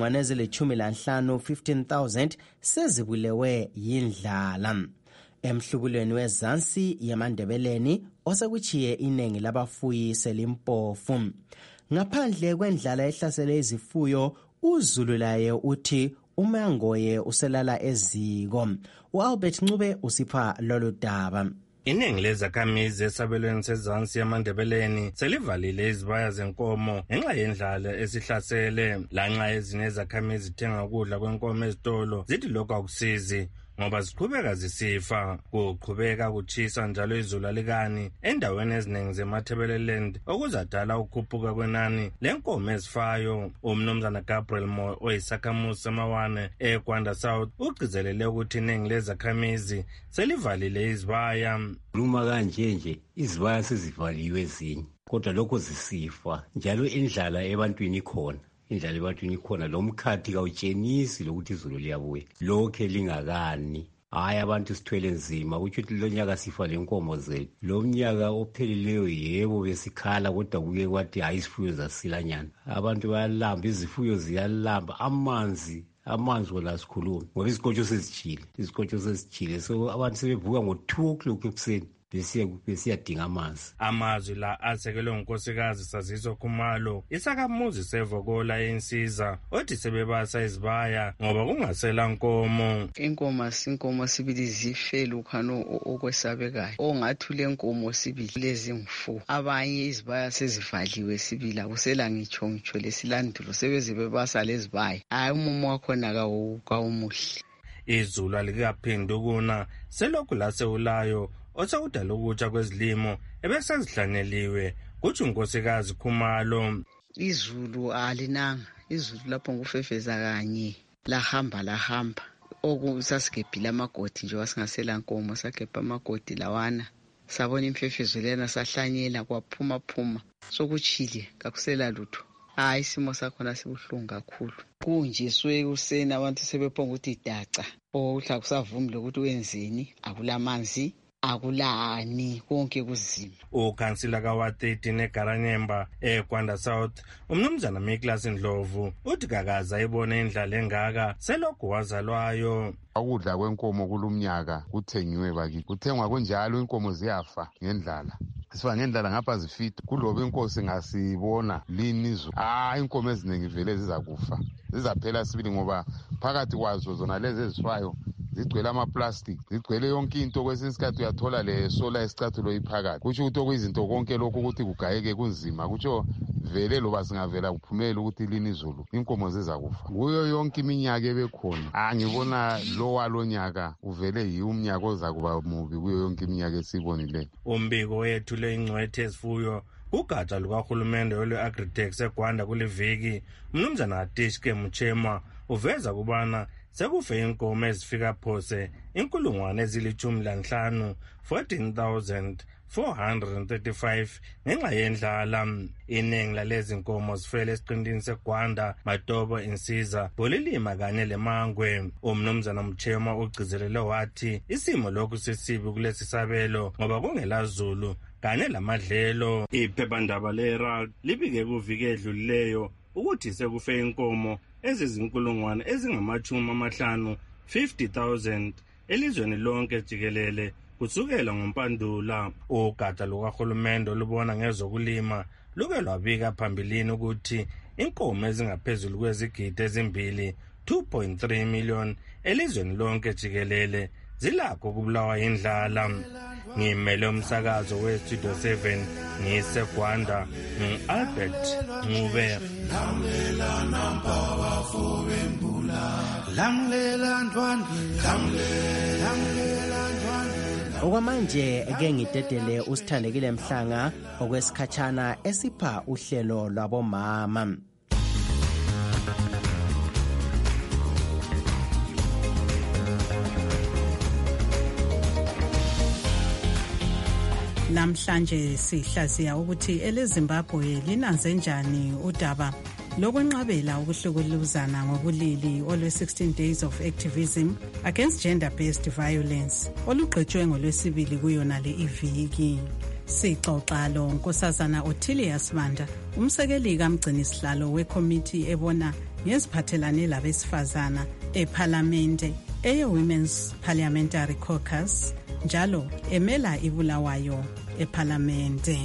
15,000 sezibulewe yindlala. Emhlubulweni wezansi yamandebeleni osekuchiye iningi labafuyi selimpofu. Ngaphandle kwendlala ehlasele izifuyo, uZulu laye uthi uMangoye uselala eziko. uAlbert Ncube usipha lolu daba. Iningi lezakhamizi esabelweni sezansi yamandebeleni selivalile izibaya zenkomo ngenxa yendlala esihlasele. Lanxa ezinye izakhamizi zithenga ukudla kwenkomo ezitolo, zithi lokho akusizi ngoba ziqhubeka zisifa. Kuqhubeka kuchisa njalo izulu alikani endaweni eziningi zeMathebeleland okuzadala ukukhuphuka kwenani lenkomo ezifayo. Umnumzana Gabriel Moyo oyisakhamuzi semawane eGwanda South ugcizelele ukuthi iningi lezakhamizi selivaliile izibaya. Luma kanje izibaya sezivaliwe ezinye kodwa lokho zisifa njalo indlala ebantwini ikhona. Indlala ebantwini ikhona, lo mkhathi kawutshenisi lokuthi izulu liyabuya. Lokhe lingakani. Hayi abantu sithwele nzima ukuthi lo nyaka sifa lenkomo zethu. Lo mnyaka ophelileyo yebo besikhala kodwa kuye kwathi hayi isifuyo zasilanyana. Abantu bayalamba, izifuyo ziyalamba, amanzi wona sikhuluma ngoba izikotsho sezijile. So abantu sebevuka ngo-2 o'clock ekuseni besiyadinga amanzi. Amazwi la asekelwe ngunkosikazi Saziso Khumalo, isakhamuzi seVokola eNsiza, othi sebebasa izibaya ngoba kungasela nkomo. Inkomo sibili zifele ukhano okwesabekayo ongathule nkomo sibili lezimfu. Abanye izibaya sezivaliwe sibili akusela ngitsho lesilandulo sebeze bebasa lezibaya. Hayi umumo wakhona kawumuhle. Izulu alikaphindi ukuna selokhu lasewulayo osakudala ukutsha kwezilimo ebesezihlanyeliwe, kuthi unkosikazi Khumalo. Izulu alinanga, izulu lapho ngufefeza kanye lahamba okusasigebhile amagodi nje wasingasela nkomo, sagebha amagodi lawana sabona imfefezo lena sahlanyela kwaphuma sokuchile kakusela lutho. Hayi isimo sakhona sibuhlungu kakhulu. Kunje useni abantu sebephonga ukuthi idaca ohla kusavumile ukuthi wenzeni, akulamanzi akulani konke kuzima. Ukhansila kaWateti neGaranyemba eGwanda South umnumzana Miklas Ndlovu uthi kakaza ibone indlala engaka selokhu wazalwayo. Ukudla kwenkomo kulumnyaka kuthengiwe bakithi, kuthengwa kunjalo inkomo ziyafa ngendlala. Sifa ngendlala ngapha zifita kuloba inkosi ngasibona lini izulu. Inkomo eziningi vele zizakufa, zizaphela sibili ngoba phakathi kwazo zona lezi ezifayo zigcwele amaplastic, zigcwele yonke into. Kwesinye isikhathi uyathola le sola esicathulo iphakathi, kutsho ukuthi okuyizinto konke lokhu ukuthi kugayeke kunzima, kutsho vele loba singavela kuphumela ukuthi lini izulu inkomo zizakufa. Kuyo yonke iminyaka ebekhona ngibona lo walonyaka uvele yiwo umnyaka ozakuba mubi kuyo yonke iminyaka esibonileyo. Umbiko wethule ingcwethe ezifuyo kugatsha lukahulumende olwe-Agritech eGwanda kule viki, umnumzana Atishke Mchema uveza kubana sekufe inkomo ezifika phose 14,435 ngenxa yendlala. Iningi lalezi nkomo zifele esiqintini seGwanda, Matobo, Insiza, Bolilima kanye leMangwe. Umnumzana Mchema ugcizelele wathi isimo lokhu sisibi kulesi sabelo ngoba kungela zulu kanye lamadlelo. Iphephandaba leHerald libike kuviki edlulileyo ukuthi sekufe inkomo ezingamachumi 50,000 elizweni lonke jikelele kusukela ngoMpandula. Ugatsha lukahulumende olubona ngezokulima luke lwabika phambilini ukuthi inkomo ezingaphezulu kwezigidi ezimbili 2.3 million elizweni lonke jikelele zilakho kubulawa indlala. Ngimele umsakazo weStudio 7 ngiseGwanda ngu-Albert Ncube. Okwamanje ke ngidedele usithandekile Mhlanga okwesikhatshana esipha uhlelo lwabomama. Namhlanje sihlaziya ukuthi eleZimbabwe linanze njani udaba lokwenqabela ukuhlukuluzana ngobulili olwe-16 Days of Activism Against Gender-Based Violence olugqetshwe ngolwesibili kuyona le iviki. Sixoxa lo Nkosazana Ottilia Sibanda, umsekeli kamgcinisihlalo wekomiti ebona ngeziphathelane labesifazana eParlamente eye-Women's Parliamentary Caucus, njalo emela iBulawayo eParlamente.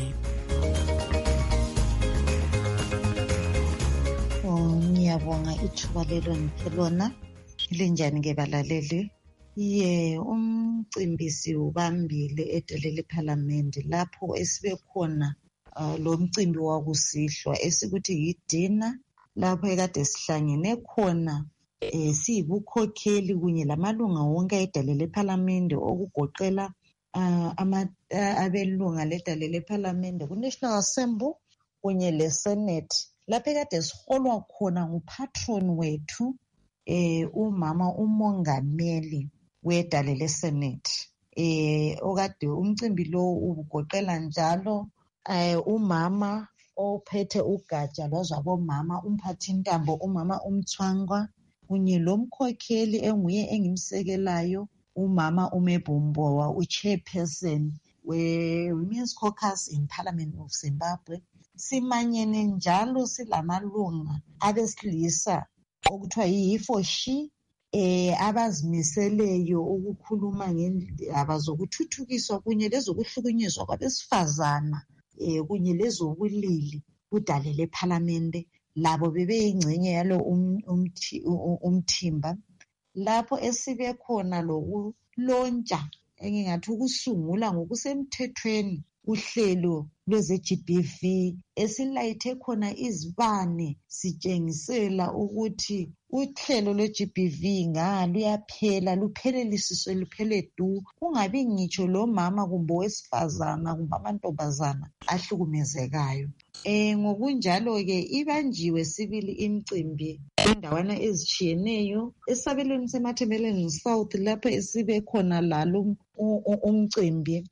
Ngiyabonga ithuba lelo niphelona linjani ke balaleli. Umcimbi siwubambile edelele eParliament lapho esibe khona lo mcimbi wakusihlwa esikuthi yidina, lapho ekade sihlangene khona siyibukhokheli kunye lamalunga wonke edelele eParliament okugoqela abelunga ledalele eParliament ku-National Assembly kunye leSenate, lapho ekade siholwa khona ngupatron wethu umama umongameli wedale leSenate. Okade umcimbi lo ugoqela njalo umama ophethe ugatsha lwazabomama, umphathintambo umama uMthwangwa kunye lomkhokheli enguye engimsekelayo umama uMebombowa, uchairperson we-Women's Caucus in Parliament of Zimbabwe. Simanyene njalo silamalunga abesilisa okuthiwa yi-He4She abazimiseleyo ukukhuluma ngendaba zokuthuthukiswa kunye lezokuhlukunyezwa kwabesifazana kunye lezobulili kudale leParlamente. Labo bebeyingcenye yalo umthimba lapho esibe khona lokulontsha engingathi ukusungula ngokusemthethweni uhlelo lweze-GBV esilayithe khona izibane sitshengisela ukuthi uhlelo lwe-GBV luyaphela, luphelelisiswe, luphele du, kungabi ngitsho lomama kumbe owesifazana kumbe amantombazana ahlukumezekayo. Ngokunjalo-ke ibanjiwe sibili imicimbi endawana ezitshiyeneyo esabelweni seMatabeleland South lapho esibe khona lalo umcimbi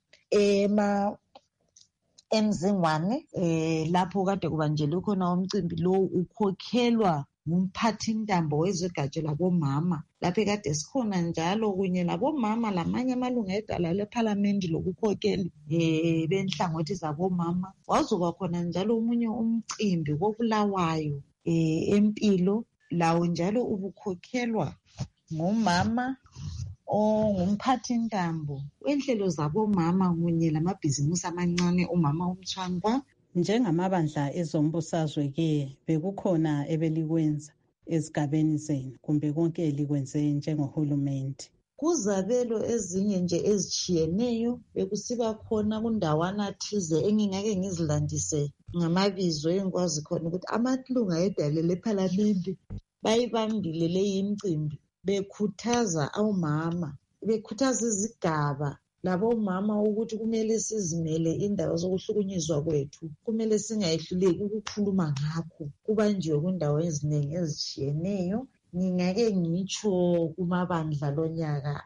eMzingwane lapho kade kubanjelwe khona umcimbi lo ukhokhelwa ngumphathintambo wezogatsha labomama, lapho kade sikhona njalo kunye labomama lamanye amalunga edala leParlament lokukhokheli benhlangothi zabomama. Wazoba khona njalo omunye umcimbi koBulawayo empilo, lawo njalo ubukhokhelwa ngumama ongumphathintambo wenhlelo zabomama kunye lamabhizimusi amancane umama uMthwangwa. Njengamabandla ezombusazwe-ke bekukhona ebelikwenza ezigabeni zenu kumbe konke elikwenze njengohulumende? Kuzabelo ezinye nje ezitshiyeneyo bekusiba khona kundawana thize engingake ngizilandise ngamabizo engikwazi khona ukuthi amalunga edale leParlamente bayibambile leyi imicimbi bekhuthaza omama, bekhuthaza izigaba labomama ukuthi kumele sizimele indaba zokuhlukunyezwa kwethu, kumele singayehluleki ukukhuluma ngakho. Kubanjiwe kundawo eziningi ezitshiyeneyo. Ngingake ngitsho kumabandla lonyaka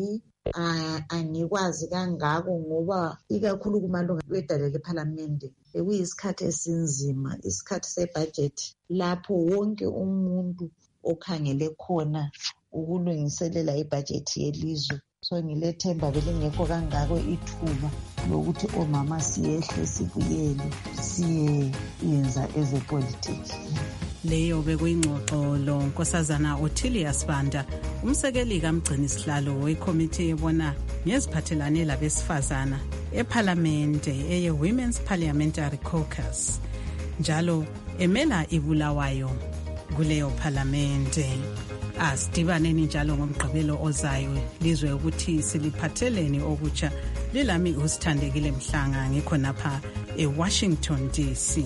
angikwazi kangako ngoba ikakhulu kumalunga edale leParlamente bekuyisikhathi esinzima, isikhathi sebudget lapho wonke umuntu okhangele khona ukulungiselela ibudget yelizwe. So ngilethemba belingekho kangako ithuba lokuthi omama siyehle sibuyele siyenza ezepolitiki. Leyo bekuyingxoxo lo Nkosazana Ottilia Sibanda, umsekeli kamgcinisihlalo wekomiti ebona ngeziphathelane labesifazana eParlamente eye-Women's Parliamentary Caucus, njalo emela iBulawayo kuleyo Parliamente. Asidibaneni njalo ngomgqibelo ozayo lizwe ukuthi siliphatheleni okutsha. Lilami uSithandekile Mhlanga ngikhonapha eWashington DC.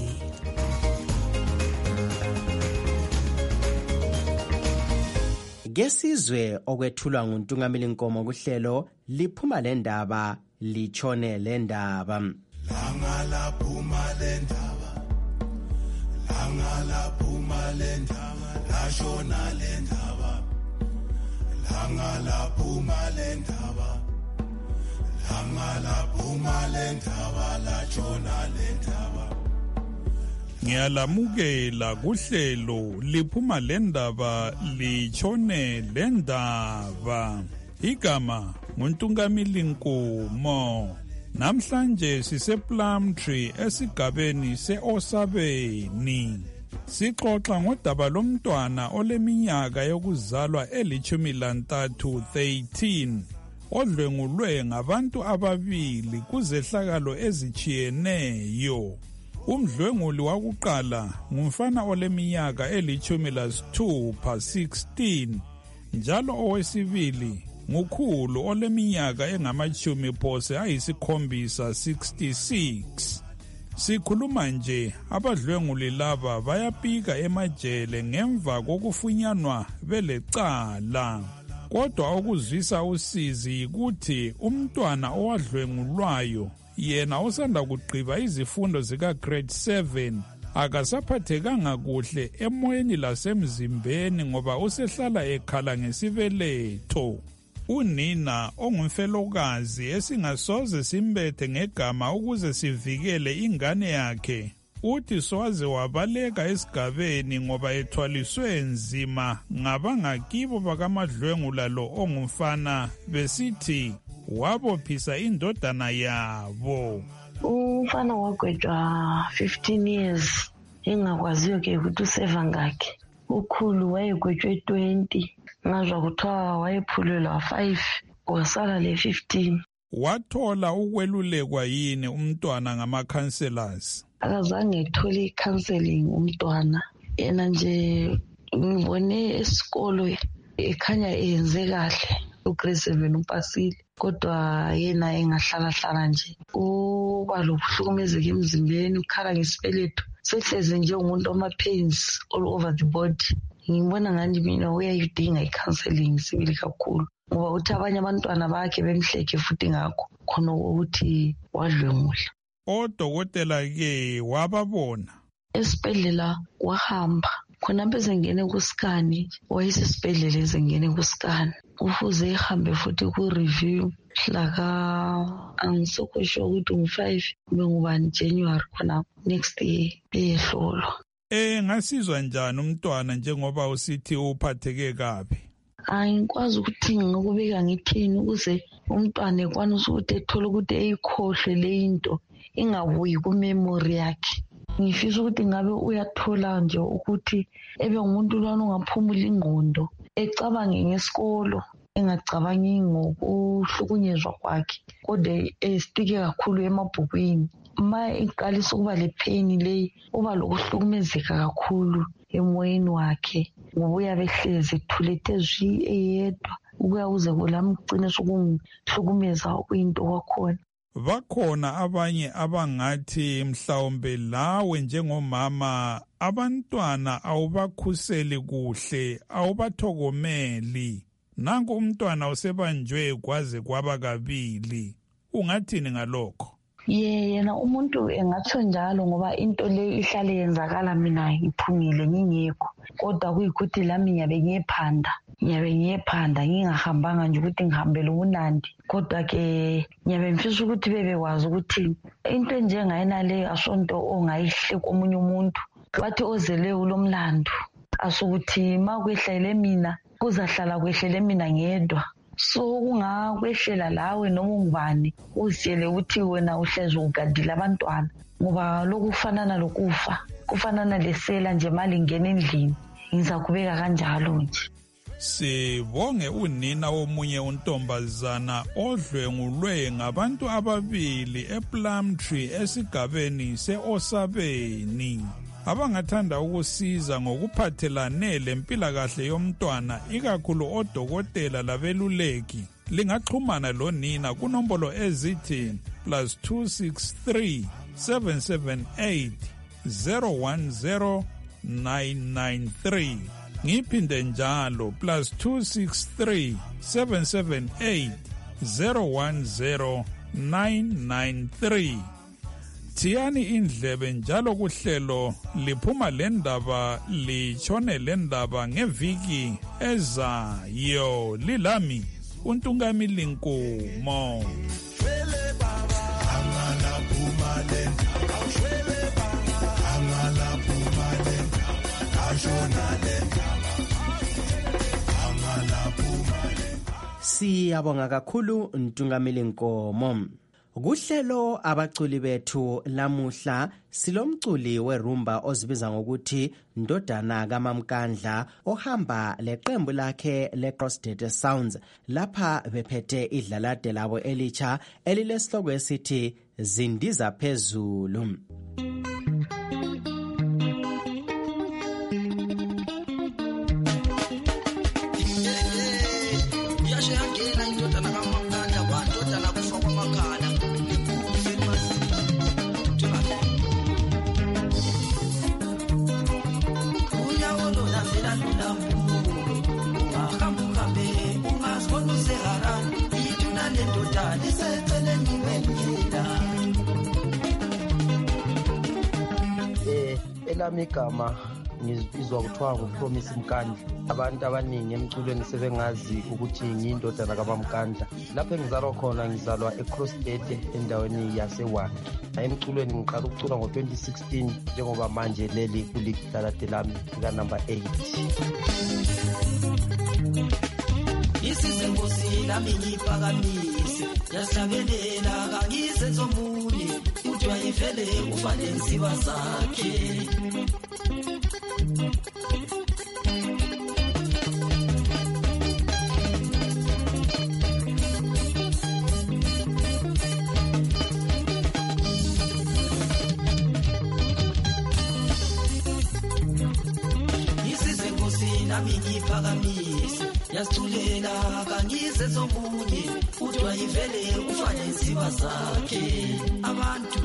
Ngesizwe okwethulwa nguNtungameli Nkomo kuhlelo liphuma lendaba litshone lendaba. Langa laphuma lendaba, langa laphuma lendaba, lashona lendaba, langa laphuma lendaba, langa laphuma lendaba, lashona lendaba. Ngiyalamukela kuhlelo liphuma lendaba litshone lendaba. Igama nguNtungamili Nkomo. Namhlanje sise Plumtree esigabeni seOsabeni. Sixoxa ngodaba lomntwana oleminyaka yokuzalwa eli-13 13 odlwengulwe ngabantu ababili kuzehlakalo ezichiyeneyo. Umdlwenguli wakuqala ngumfana oleminyaka eli-16 16 njalo owesibili ngukhulu oleminyaka engama-70 66. Sikhuluma nje abadlwenguli laba bayapika emajele ngemva kokufunyanwa belecala. Kodwa okuzwisa usizi yikuthi umntwana owadlwengulwayo yena osanda kugqiba izifundo zika grade 7 akasaphathekanga kuhle emoyeni lasemzimbeni ngoba usehlala ekhala ngesibeletho. Unina ongumfelokazi esingasoze simbethe ngegama ukuze sivikele ingane yakhe uthi swaze wabaleka esigabeni ngoba ethwaliswe nzima ngabangakibo bakamadlwengula lo ongumfana besithi wabophisa indodana yabo. Umfana wagwetshwa 15 years engakwaziyo ke ukuthi useva ngakhe. Ukhulu wayegwetshwe 20 ngazwa kuthiwa wayephulelwa 5 wasala le-15. Wathola ukwelulekwa yini umntwana ngama-counselors? Akazange ethole i-counseling umntwana. Yena nje ngibone esikolo ekhanya eyenze kahle ugrade 7 upasile kodwa yena engahlala nje uba lokuhlukumezeka emzimbeni ukhala ngesibeletho sehleze nje umuntu oma-pains all over the body. Ngibona ngani mina uyayidinga i-counseling sibili kakhulu ngoba uthi abanye abantwana bakhe bemhleke futhi ngakho khona ukuthi wadlwengula. Odokotela-ke wababona? Esibhedlela wahamba khona bezengene kusikani wayesesibhedlela ezengene kusikani kufuze ehambe futhi ku-review angisokho ukuthi ngu-5 ngubani January khona next year eyehlolwa. Ngasizwa njani umntwana njengoba usithi uphatheke kabi? Angikwazi ukuthi ngikubeka ngithini ukuze umntwana ekwanise ukuthi ethole ukuthi eyikhohlwe le into ingabuyi kumemory yakhe. Ngifisa ukuthi ngabe uyathola nje ukuthi ebe umuntu lwana ungaphumula ingqondo ecabange ngesikolo engacabangi ngokuhlukunyezwa kwakhe kodwa esitike kakhulu emabhukwini. Ma iqalisa ukuba le pain le uba lokuhlukumezeka kakhulu emoyeni wakhe ngoba uyabe ehlezi ethulethe zwi eyedwa ukuze kulamgcine sokungihlukumeza okuyinto kwakhona. Bakhona abanye abangathi mhlawumbe lawe njengomama abantwana awubakhuseli kuhle awubathokomeli. Nanku umntwana usebanjwe kwaze kwaba kabili. Ungathini ngalokho? Yena umuntu engatsho njalo ngoba into le ihlale yenzakala mina ngiphumile ngingekho kodwa kuyikuthi lami ngiyabe ngiyephanda ngingahambanga nje ukuthi ngihambele ubunandi kodwa ke ngiyabe ngifisa ukuthi bebekwazi ukuthi into enjengayena le asonto ongayihle komunye umuntu bathi ozele ulomlando asukuthi makwehlele mina kuzahlala kwehlele mina ngedwa. So kungakwehlela lawe noma ungubani uzitshele ukuthi wena uhlezi ugadile abantwana ngoba lokufanana lokufa kufanana lesela nje mali ngena endlini ngiza kubeka kanjalo nje. Sibonge unina womunye untombazana odlwengulwe ngabantu ababili ePlumtree esigabeni seOsabeni. Abangathanda ukusiza ngokuphathelane lempilakahle yomntwana ikakhulu odokotela labeluleki lingaxhumana lonina kunombolo ezithi +263 778 010 993. Ngiphinde njalo +263 778 010 993. Thiyani indlebe njalo kuhlelo liphuma lendaba litshone lendaba ngeviki ezayo. Lilami uNtungamili Nkomo. Angala phuma lendaba Siyabonga kakhulu Ntungamili Nkomo. Kuhlelo abaculi bethu lamuhla silomculi werumba ozibiza ngokuthi Ndodana kaMamkandla ohamba leqembu lakhe leCrossdata Sounds lapha bephethe idlalade labo elitsha elilesihloko esithi Zindiza Phezulu. Elami igama ngizizwa kuthiwa nguPromise Mkandla. Abantu abaningi emculweni sebengazi ukuthi ngiyindodana kaMamkandla. Lapho engizalwa khona ngizalwa eCrossdete endaweni yaseWanda. Emculweni ngiqala ukucula ngo-2016 njengoba manje leli kuliglalade lami lika number 8. Isize Nkosi lami ngiphakamise yahlabelela kangisenzo munye uthi wayivele ufane nsiba zakhe. Isize Nkosi lami ngiphakamise yasiculela kangisenzo munye uthi wayivele ufane nsiba zakhe. Abantu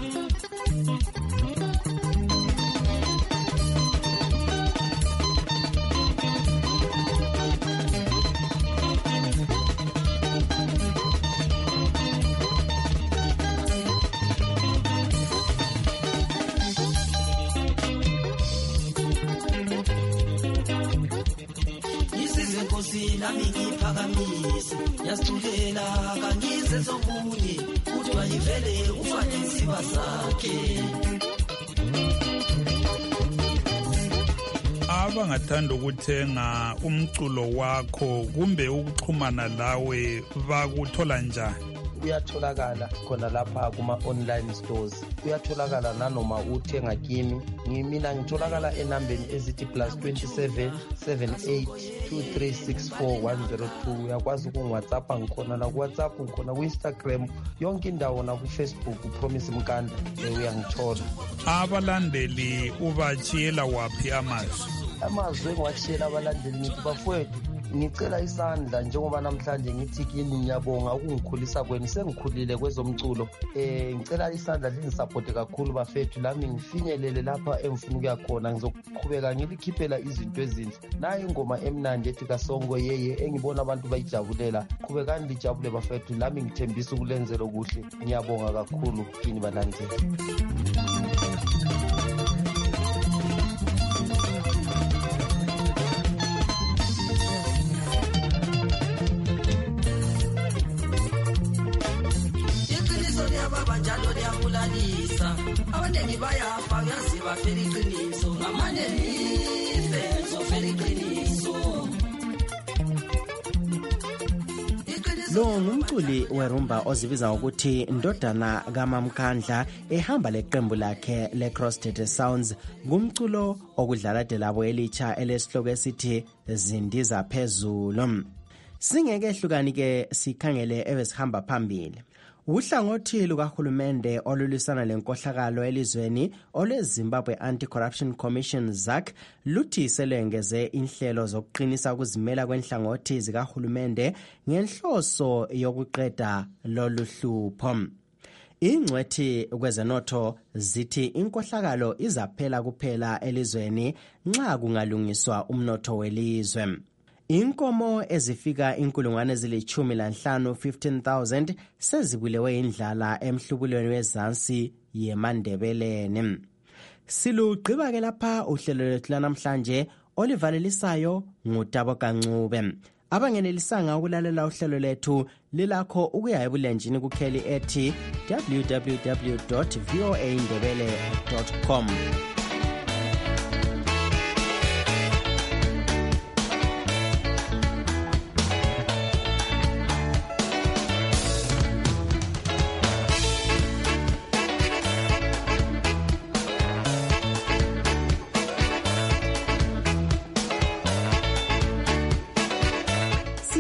nami ngiphakamise yasiculela kangisenzo munye uthi wayivele ufane nsiba zakhe. Abangathanda ukuthenga umculo wakho kumbe ukuxhumana lawe bakuthola njani? Uyatholakala khona lapha kuma-online stores. Uyatholakala nanoma uthenga kimi. Mina ngitholakala enambeni ezithi +27 78 2364 102. Uyakwazi ukungiwhatsappa ngikhona na kuWhatsApp ngikhona ku-Instagram yonke indawo na ku-Facebook uPromise Mkandla uyangithola. Abalandeli ubachiyela waphi amazwi? Amazwi engiwatshiyela abalandeli ngithi bafowethu ngicela isandla njengoba namhlanje ngithi kini ngiyabonga ukungikhulisa kwenu sengikhulile kwezomculo. Ngicela isandla lingisaphote kakhulu bafethu lami ngifinyelele lapha engifuna ukuya khona. Ngizoqhubeka ngilikhiphela izinto ezinhle. Nayi ingoma emnandi ethi kaSongo yeye engibona abantu bayijabulela. Qhubekani lijabule bafethu lami ngithembisa ukulenzela okuhle. Ngiyabonga kakhulu kini balandeli. Abanengi bayafa yazi bafela iqiniso ngamane nife zofela iqiniso. Lo ngumculi werumba ozibiza ngokuthi Ndodana kaMamkandla ehamba leqembu lakhe leCrossdata Sounds. Ngumculo okudlalade labo elitsha elesihloko esithi Zindiza Phezulu. Singeke ehlukani ke sikhangele ebesihamba phambili. Uhlangothi lukahulumende olulwisana lenkohlakalo elizweni olweZimbabwe Anti-Corruption Commission ZAC luthi selengeze inhlelo zokuqinisa ukuzimela kwenhlangothi zikahulumende ngenhloso yokuqeda lolu hlupho. Ingcwethi kwezenotho zithi inkohlakalo izaphela kuphela elizweni nxa kungalungiswa umnotho welizwe. Inkomo ezifika 15,000 sezibulewe indlala emhlubulweni wezansi yeMandebeleni. Silugqiba ke lapha uhlelo lwethu namhlanje olivalelisayo nguTabo Kancube. Abangenelisanga ukulalela uhlelo lethu lilakho ukuya ebulenjini kukheli ethi www.voaindebele.com.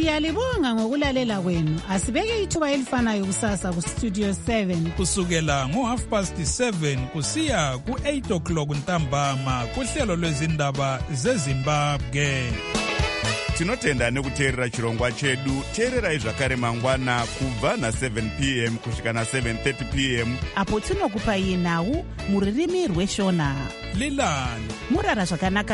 Siyalibonga ngokulalela kwenu. Asibeke ithuba elifanayo kusasa kustudio 7 kusukela ngo7:30 kusiya ku8 o'clock ntambama kuhlelo lwezindaba zeZimbabwe. Tinotenda nekuteerera chirongwa chedu. Teererai zvakare mangwana kubva na7 p.m. kusvika na7:30 p.m. apo tinokupai nhau muririmi rweshona. Lilani murara zvakanaka.